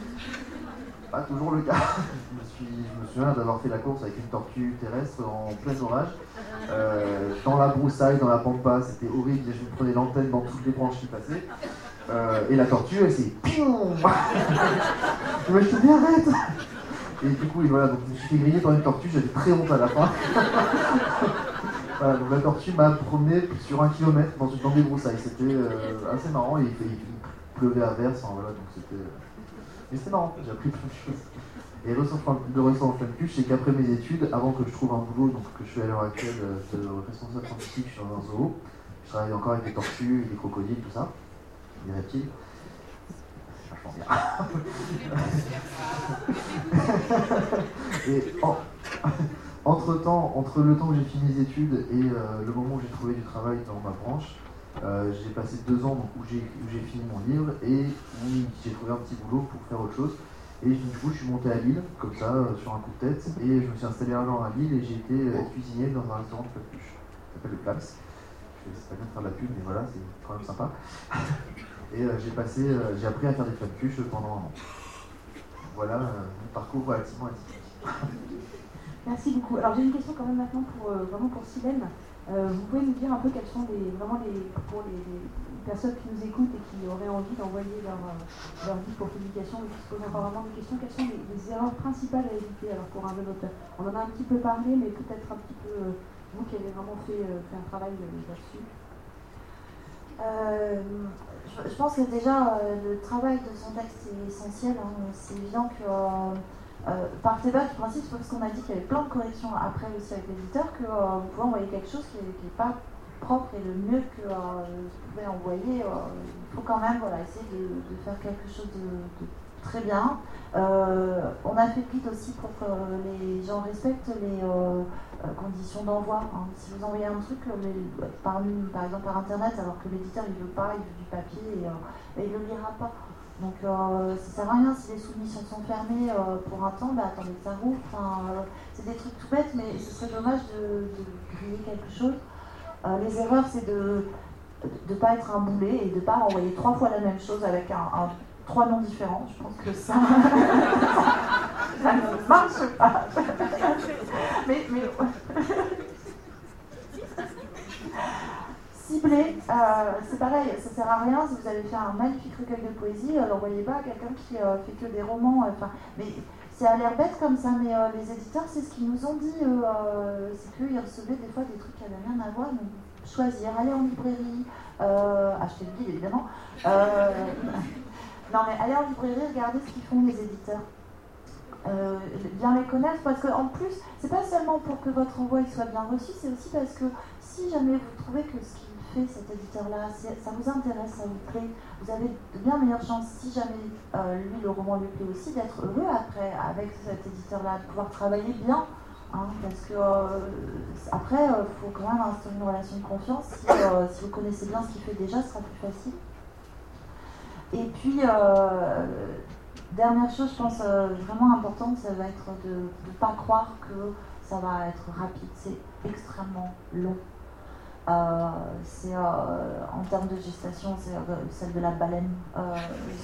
Pas toujours le cas. Je me, suis, je me souviens d'avoir fait la course avec une tortue terrestre en plein orage. Euh, dans la broussaille, dans la pampa, c'était horrible. Je me prenais l'antenne dans toutes les branches qui passaient. Euh, et la tortue, elle s'est... Pion. Je me suis dit, arrête. Et du coup, et voilà, donc je me suis fait griller par une tortue, j'avais très honte à la fin. Voilà, donc la tortue m'a promené sur un kilomètre dans, dans des broussailles. C'était euh, assez marrant et il, il pleuvait à verse. Enfin, voilà, donc c'était... Mais c'était marrant, j'ai appris plein de choses. Et le ressort en pleine cuche, c'est qu'après mes études, avant que je trouve un boulot, donc que je suis à l'heure actuelle de responsable scientifique, je suis dans un zoo. Je travaille encore avec des tortues, des crocodiles, tout ça, des reptiles. C'est vachement bien. Et en, entre temps, entre le temps où j'ai fini mes études et euh, le moment où j'ai trouvé du travail dans ma branche, Euh, j'ai passé deux ans donc, où, j'ai, où j'ai fini mon livre et où j'ai trouvé un petit boulot pour faire autre chose. Et du coup, je suis monté à Lille, comme ça, euh, sur un coup de tête, et je me suis installé un an à Lille et j'ai été euh, cuisinier dans un restaurant de pâtes bûches. Ça s'appelle le Plams. C'est pas bien de faire de la pub, mais voilà, c'est quand même sympa. Et euh, j'ai passé, euh, j'ai appris à faire des pâtes bûches pendant un an. Voilà euh, mon parcours relativement atypique. Merci beaucoup. Alors j'ai une question quand même maintenant pour, euh, vraiment pour Silène. Euh, vous pouvez nous dire un peu quels sont les, vraiment les, pour les, les personnes qui nous écoutent et qui auraient envie d'envoyer leur, leur livre pour publication et qui se posent encore vraiment des questions, quelles sont les, les erreurs principales à éviter alors pour un jeune auteur? On en a un petit peu parlé, mais peut-être un petit peu, euh, vous qui avez vraiment fait, euh, fait un travail là-dessus. Euh, je, je pense que déjà euh, le travail de son texte est essentiel. Hein. C'est évident que euh, euh, par tes bases du principe, parce qu'on a dit qu'il y avait plein de corrections après aussi avec l'éditeur, que euh, vous pouvez envoyer quelque chose qui n'est pas propre et le mieux que euh, vous pouvez envoyer. Euh, il faut quand même voilà, essayer de, de faire quelque chose de, de très bien. Euh, on a fait vite aussi pour que les gens respectent les euh, conditions d'envoi. Hein. Si vous envoyez un truc les, par, par exemple par internet alors que l'éditeur il veut pas, il veut du papier et, euh, et il ne le lira pas. Donc euh, ça sert à rien si les soumissions sont fermées euh, pour un temps, bah attendez que ça roule. Enfin, euh, c'est des trucs tout bêtes, mais ce serait dommage de, de griller quelque chose. Euh, les erreurs, c'est de ne pas être un boulet et de ne pas envoyer trois fois la même chose avec un, un trois noms différents. Je pense que ça, ça ne marche pas. mais, mais... Cibler, euh, c'est pareil, ça sert à rien si vous avez fait un magnifique recueil de poésie, euh, l'envoyez pas à quelqu'un qui euh, fait que des romans. Enfin, euh, mais ça a l'air bête comme ça, mais euh, les éditeurs, c'est ce qu'ils nous ont dit, euh, c'est qu'ils recevaient des fois des trucs qui n'avaient rien à voir. Donc choisir, aller en librairie, euh, acheter le livre évidemment. Euh, non mais aller en librairie, regarder ce qu'ils font les éditeurs. Euh, bien les connaître, parce qu'en plus, c'est pas seulement pour que votre envoi soit bien reçu, c'est aussi parce que si jamais vous trouvez que ce qu'il fait, cet éditeur-là, ça vous intéresse, ça vous plaît, vous avez de bien meilleures chances, si jamais euh, lui, le roman lui plaît aussi, d'être heureux après avec cet éditeur-là, de pouvoir travailler bien. Hein, parce que euh, après, il euh, faut quand même instaurer une relation de confiance. Si, euh, si vous connaissez bien ce qu'il fait déjà, ce sera plus facile. Et puis, euh, dernière chose, je pense euh, vraiment importante, ça va être de ne pas croire que ça va être rapide. C'est extrêmement long. Euh, c'est euh, en termes de gestation, c'est euh, celle de la baleine euh,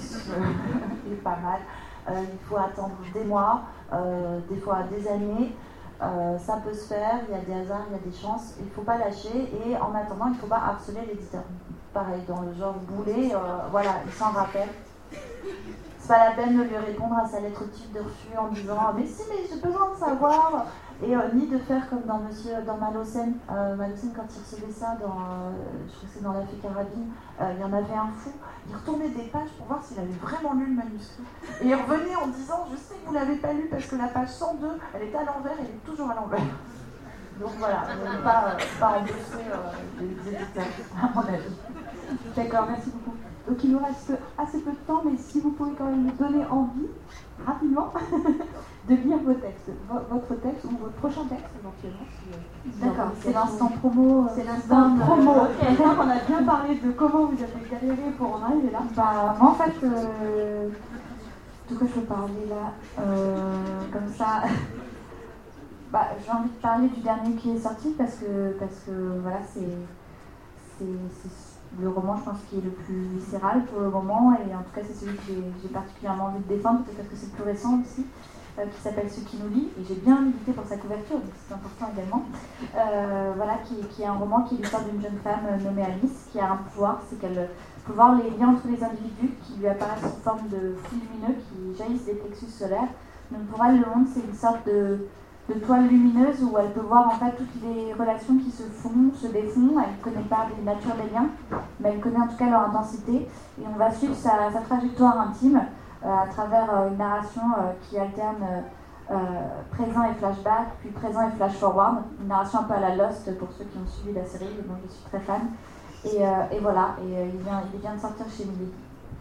est pas mal. Euh, il faut attendre des mois, euh, des fois des années. Euh, ça peut se faire, il y a des hasards, il y a des chances, il ne faut pas lâcher et en attendant, il ne faut pas harceler l'éditeur. Pareil, dans le genre boulet, euh, voilà, il s'en rappelle. C'est pas la peine de lui répondre à sa lettre type de refus en disant mais si, mais j'ai besoin de savoir. Et euh, ni de faire comme dans Monsieur, dans Malocène. Euh, Malocène, quand il recevait ça, dans, euh, je crois que c'est dans La Fée Carabine, euh, il y en avait un fou. Il retournait des pages pour voir s'il avait vraiment lu le manuscrit. Et il revenait en disant je sais que vous ne l'avez pas lu parce que la page cent deux, elle est à l'envers, elle est toujours à l'envers. Donc voilà, ne pas, euh, pas embaucher euh, les éditeurs, à mon avis. D'accord, merci beaucoup. Donc il nous reste assez peu de temps, mais si vous pouvez quand même nous donner envie, rapidement, de lire vos textes, votre texte ou votre prochain texte éventuellement. Si, D'accord, c'est l'instant promo. C'est l'instant promo. Okay. On a bien parlé de comment vous avez galéré pour en arriver là. Bah, moi en fait, euh, de quoi je peux parler là euh, comme ça. Bah, j'ai envie de parler du dernier qui est sorti parce que, parce que voilà, c'est, c'est, c'est le roman, je pense, qui est le plus viscéral pour le moment, et en tout cas c'est celui que j'ai particulièrement envie de défendre, peut-être parce que c'est le plus récent aussi, euh, qui s'appelle Ce qui nous lie, et j'ai bien milité pour sa couverture, donc c'est important également. Euh, voilà, qui, qui est un roman qui est l'histoire d'une jeune femme nommée Alice, qui a un pouvoir, c'est qu'elle peut voir les liens entre les individus qui lui apparaissent sous forme de flux lumineux qui jaillissent des plexus solaires. Donc pour elle, le monde, c'est une sorte de, de toile lumineuse où elle peut voir en fait toutes les relations qui se font, se défont. Elle ne connaît pas la nature des liens, mais elle connaît en tout cas leur intensité. Et on va suivre sa, sa trajectoire intime euh, à travers euh, une narration euh, qui alterne euh, présent et flashback, puis présent et flash forward. Une narration un peu à la Lost pour ceux qui ont suivi la série, dont je suis très fan. Et, euh, et voilà, et euh, il, vient, il vient de sortir chez Milly.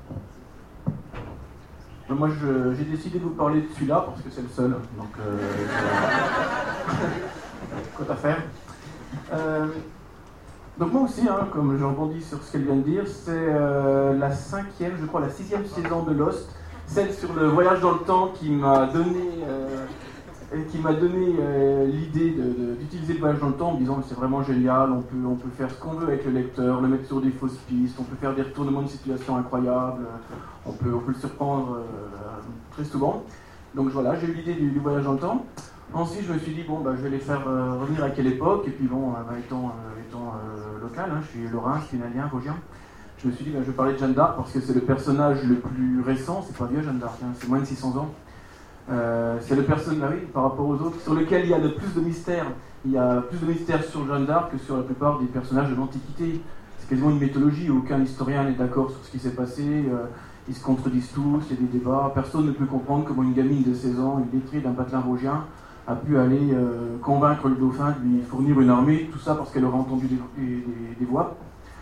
Moi, j'ai décidé de vous parler de celui-là parce que c'est le seul, donc euh, quoi à faire. Euh, donc moi aussi, hein, comme je rebondis sur ce qu'elle vient de dire, c'est euh, la cinquième, je crois la sixième saison de Lost, celle sur le voyage dans le temps qui m'a donné, euh, qui m'a donné euh, l'idée d'utiliser le voyage dans le temps en me disant que c'est vraiment génial, on peut, on peut faire ce qu'on veut avec le lecteur, le mettre sur des fausses pistes, on peut faire des retournements de situation incroyables, on peut, on peut le surprendre euh, très souvent. Donc voilà, j'ai eu l'idée du, du voyage dans le temps. Ensuite, je me suis dit, bon, bah, je vais les faire euh, revenir à quelle époque, et puis bon, euh, bah, étant, euh, étant euh, local, hein, je suis lorrain, spinalien, vosgien, je me suis dit, bah, je vais parler de Jeanne d'Arc parce que c'est le personnage le plus récent, c'est pas vieux Jeanne d'Arc, hein, c'est moins de six cents ans. Euh, c'est le personnage, oui, par rapport aux autres, sur lequel il y a le plus de mystère. Il y a plus de mystère sur Jeanne d'Arc que sur la plupart des personnages de l'Antiquité. C'est quasiment une mythologie, aucun historien n'est d'accord sur ce qui s'est passé, euh, ils se contredisent tous, il y a des débats, personne ne peut comprendre comment une gamine de seize ans, illettrée d'un patelin vosgien, a pu aller euh, convaincre le dauphin de lui fournir une armée, tout ça parce qu'elle aurait entendu des, des, des, des voix.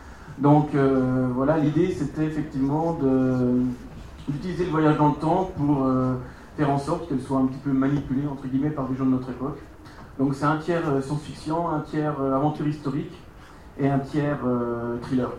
Donc euh, voilà, l'idée c'était effectivement d'utiliser le voyage dans le temps pour euh, faire en sorte qu'elle soit un petit peu manipulée entre guillemets par des gens de notre époque. Donc c'est un tiers euh, science-fiction, un tiers euh, aventure historique et un tiers euh, thriller.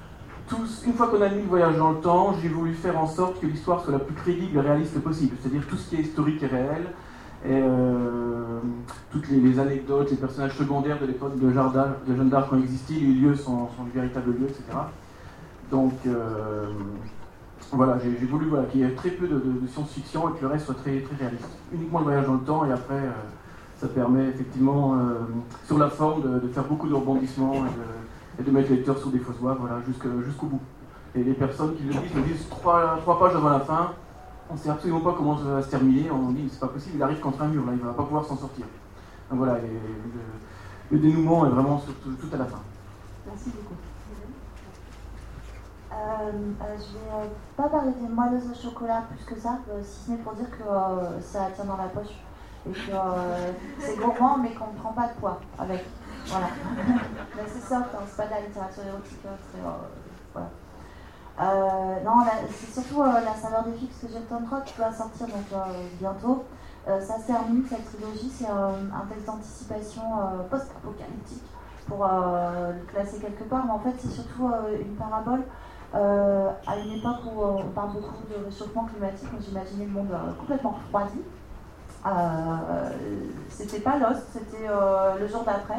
Tous, une fois qu'on a mis le voyage dans le temps, j'ai voulu faire en sorte que l'histoire soit la plus crédible et réaliste possible, c'est-à-dire tout ce qui est historique et réel, et euh, toutes les, les anecdotes, les personnages secondaires de l'époque de Jeanne d'Arc ont existé, les lieux sont, sont de véritables lieux, et cetera. Donc euh, voilà, j'ai voulu voilà, qu'il y ait très peu de, de, de science-fiction et que le reste soit très, très réaliste. Uniquement le voyage dans le temps, et après euh, ça permet effectivement, euh, sur la forme, de, de faire beaucoup de rebondissements et de, et de mettre les lecteurs sur des fausses voies, voilà, jusqu'au bout. Et les personnes qui le disent, me disent trois, trois pages avant la fin, on ne sait absolument pas comment ça va se terminer, on dit c'est pas possible, il arrive contre un mur, là, il ne va pas pouvoir s'en sortir. Donc voilà, et le, le dénouement est vraiment surtout, tout à la fin. Merci beaucoup. Euh, euh, je vais euh, pas parler des moelleuses au chocolat plus que ça, euh, si ce n'est pour dire que euh, ça tient dans la poche et que euh, c'est gourmand mais qu'on ne prend pas de poids avec. Voilà. Mais c'est soft, hein, c'est pas de la littérature érotique, hein, c'est, euh, voilà. Euh, non, c'est surtout euh, La saveur des filles, parce que j'ai le tome trois qui doit sortir donc, euh, bientôt. Euh, ça se termine, cette trilogie, c'est euh, un texte d'anticipation euh, post-apocalyptique pour euh, le classer quelque part, mais en fait c'est surtout euh, une parabole euh, à une époque où euh, on parle beaucoup de réchauffement climatique, donc j'imaginais le monde euh, complètement refroidi. Euh, c'était pas Lost, c'était euh, le jour d'après.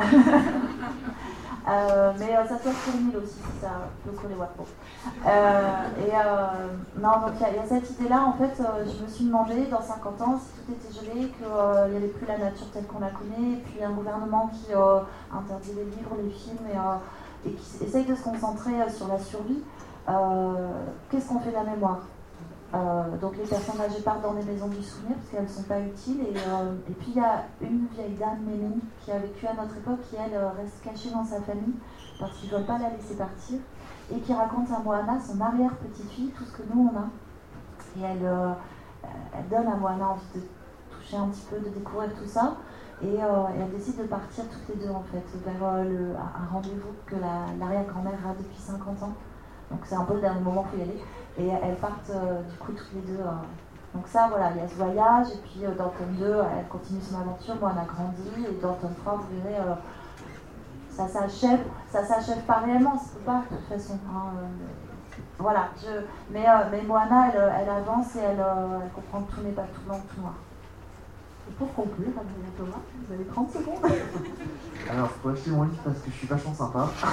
Euh, mais euh, ça se passe sur une île aussi, si ça peut coller ouais, bon. euh, et euh, non, donc il y, y a cette idée-là, en fait, euh, je me suis demandé dans cinquante ans, si tout était gelé, qu'il euh, n'y avait plus la nature telle qu'on la connaît, et puis un gouvernement qui euh, interdit les livres, les films, et, euh, et qui essaye de se concentrer euh, sur la survie. Euh, Qu'est-ce qu'on fait de la mémoire? Euh, donc les personnes âgées partent dans des maisons du souvenir parce qu'elles ne sont pas utiles, et, euh, et puis il y a une vieille dame, Mémie, qui a vécu à notre époque, qui elle reste cachée dans sa famille parce qu'ils ne veulent pas la laisser partir, et qui raconte à Moana, son arrière-petite-fille, tout ce que nous on a, et elle, euh, elle donne à Moana envie de toucher un petit peu, de découvrir tout ça, et, euh, et elle décide de partir toutes les deux en fait vers euh, le, un rendez-vous que l'arrière-grand-mère a depuis cinquante ans. Donc c'est un peu le dernier moment où il faut y aller. Et elles partent euh, du coup toutes les deux. Euh. Donc ça, voilà, il y a ce voyage. Et puis euh, dans le tome deux, elle continue son aventure. Moi, on a grandi. Et dans le tome trois, vous verrez, euh, ça s'achève. Ça s'achève pas réellement, ça peut pas, de toute façon. Hein, euh, voilà. Je, mais, euh, mais Moana, elle, elle avance et elle, euh, elle comprend que tout n'est pas tout blanc, tout noir. Et pour conclure, Adrien Thomas, vous avez trente secondes. Alors, faut acheter mon livre parce que je suis vachement sympa. Ça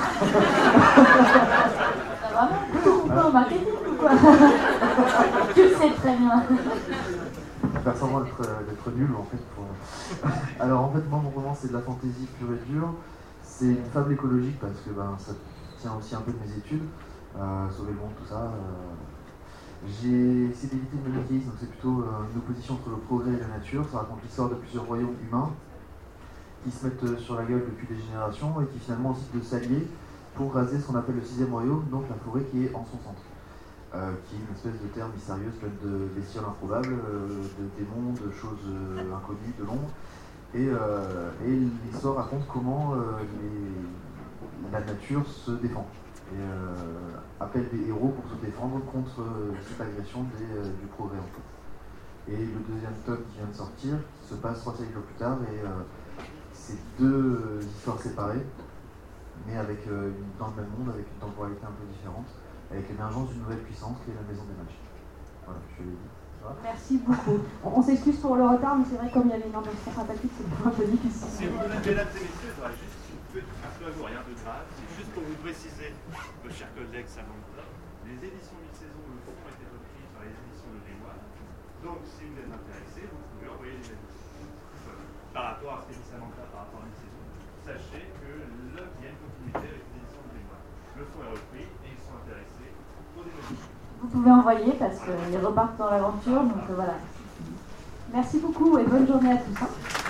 va vraiment en marketing ou quoi? Tu le sais très bien. Faire semblant d'être, d'être nul en fait. Pour... Alors en fait, moi mon roman c'est de la fantaisie pure et dure. C'est une fable écologique parce que ben, ça tient aussi un peu de mes études. Euh, sauver le monde, tout ça. Euh... J'ai essayé d'éviter le manichéisme, donc c'est plutôt euh, une opposition entre le progrès et la nature. Ça raconte l'histoire de plusieurs royaumes humains qui se mettent sur la gueule depuis des générations et qui finalement décident de s'allier pour raser ce qu'on appelle le sixième royaume, donc la forêt qui est en son centre. Euh, qui est une espèce de terre mystérieuse pleine de bestioles improbables, euh, de démons, de choses euh, inconnues, de l'ombre. Et, euh, et l'histoire raconte comment euh, les, la nature se défend et euh, appelle des héros pour se défendre contre euh, cette agression des, euh, du progrès en fait. Et le deuxième tome qui vient de sortir se passe trois siècles plus tard et euh, c'est deux histoires séparées, mais avec, euh, une, dans le même monde, avec une temporalité un peu différente, avec l'émergence d'une nouvelle puissance qui est la Maison des Mages. Voilà, je l'ai dit. Merci beaucoup. On, on s'excuse pour le retard, mais c'est vrai comme il y avait une ambiance sympathique, c'est un peu difficile. Si vous voulez, mesdames et messieurs, j'aurais juste une petite info, rien de grave. C'est juste pour vous préciser, nos chers collègues Samantha, les éditions mi-saison, le fond a été repris par les éditions de Grimoire. Donc, si vous êtes intéressé, vous pouvez envoyer les éditions. Voilà. Par rapport à ce qu'a dit Samantha par rapport à la mi-saison, sachez que là, il y a une continuité avec les éditions de Grimoire. Le fond est repris et ils sont intéressés pour des modifications. Vous pouvez envoyer parce qu'ils repartent dans l'aventure, donc voilà. Merci beaucoup et bonne journée à tous.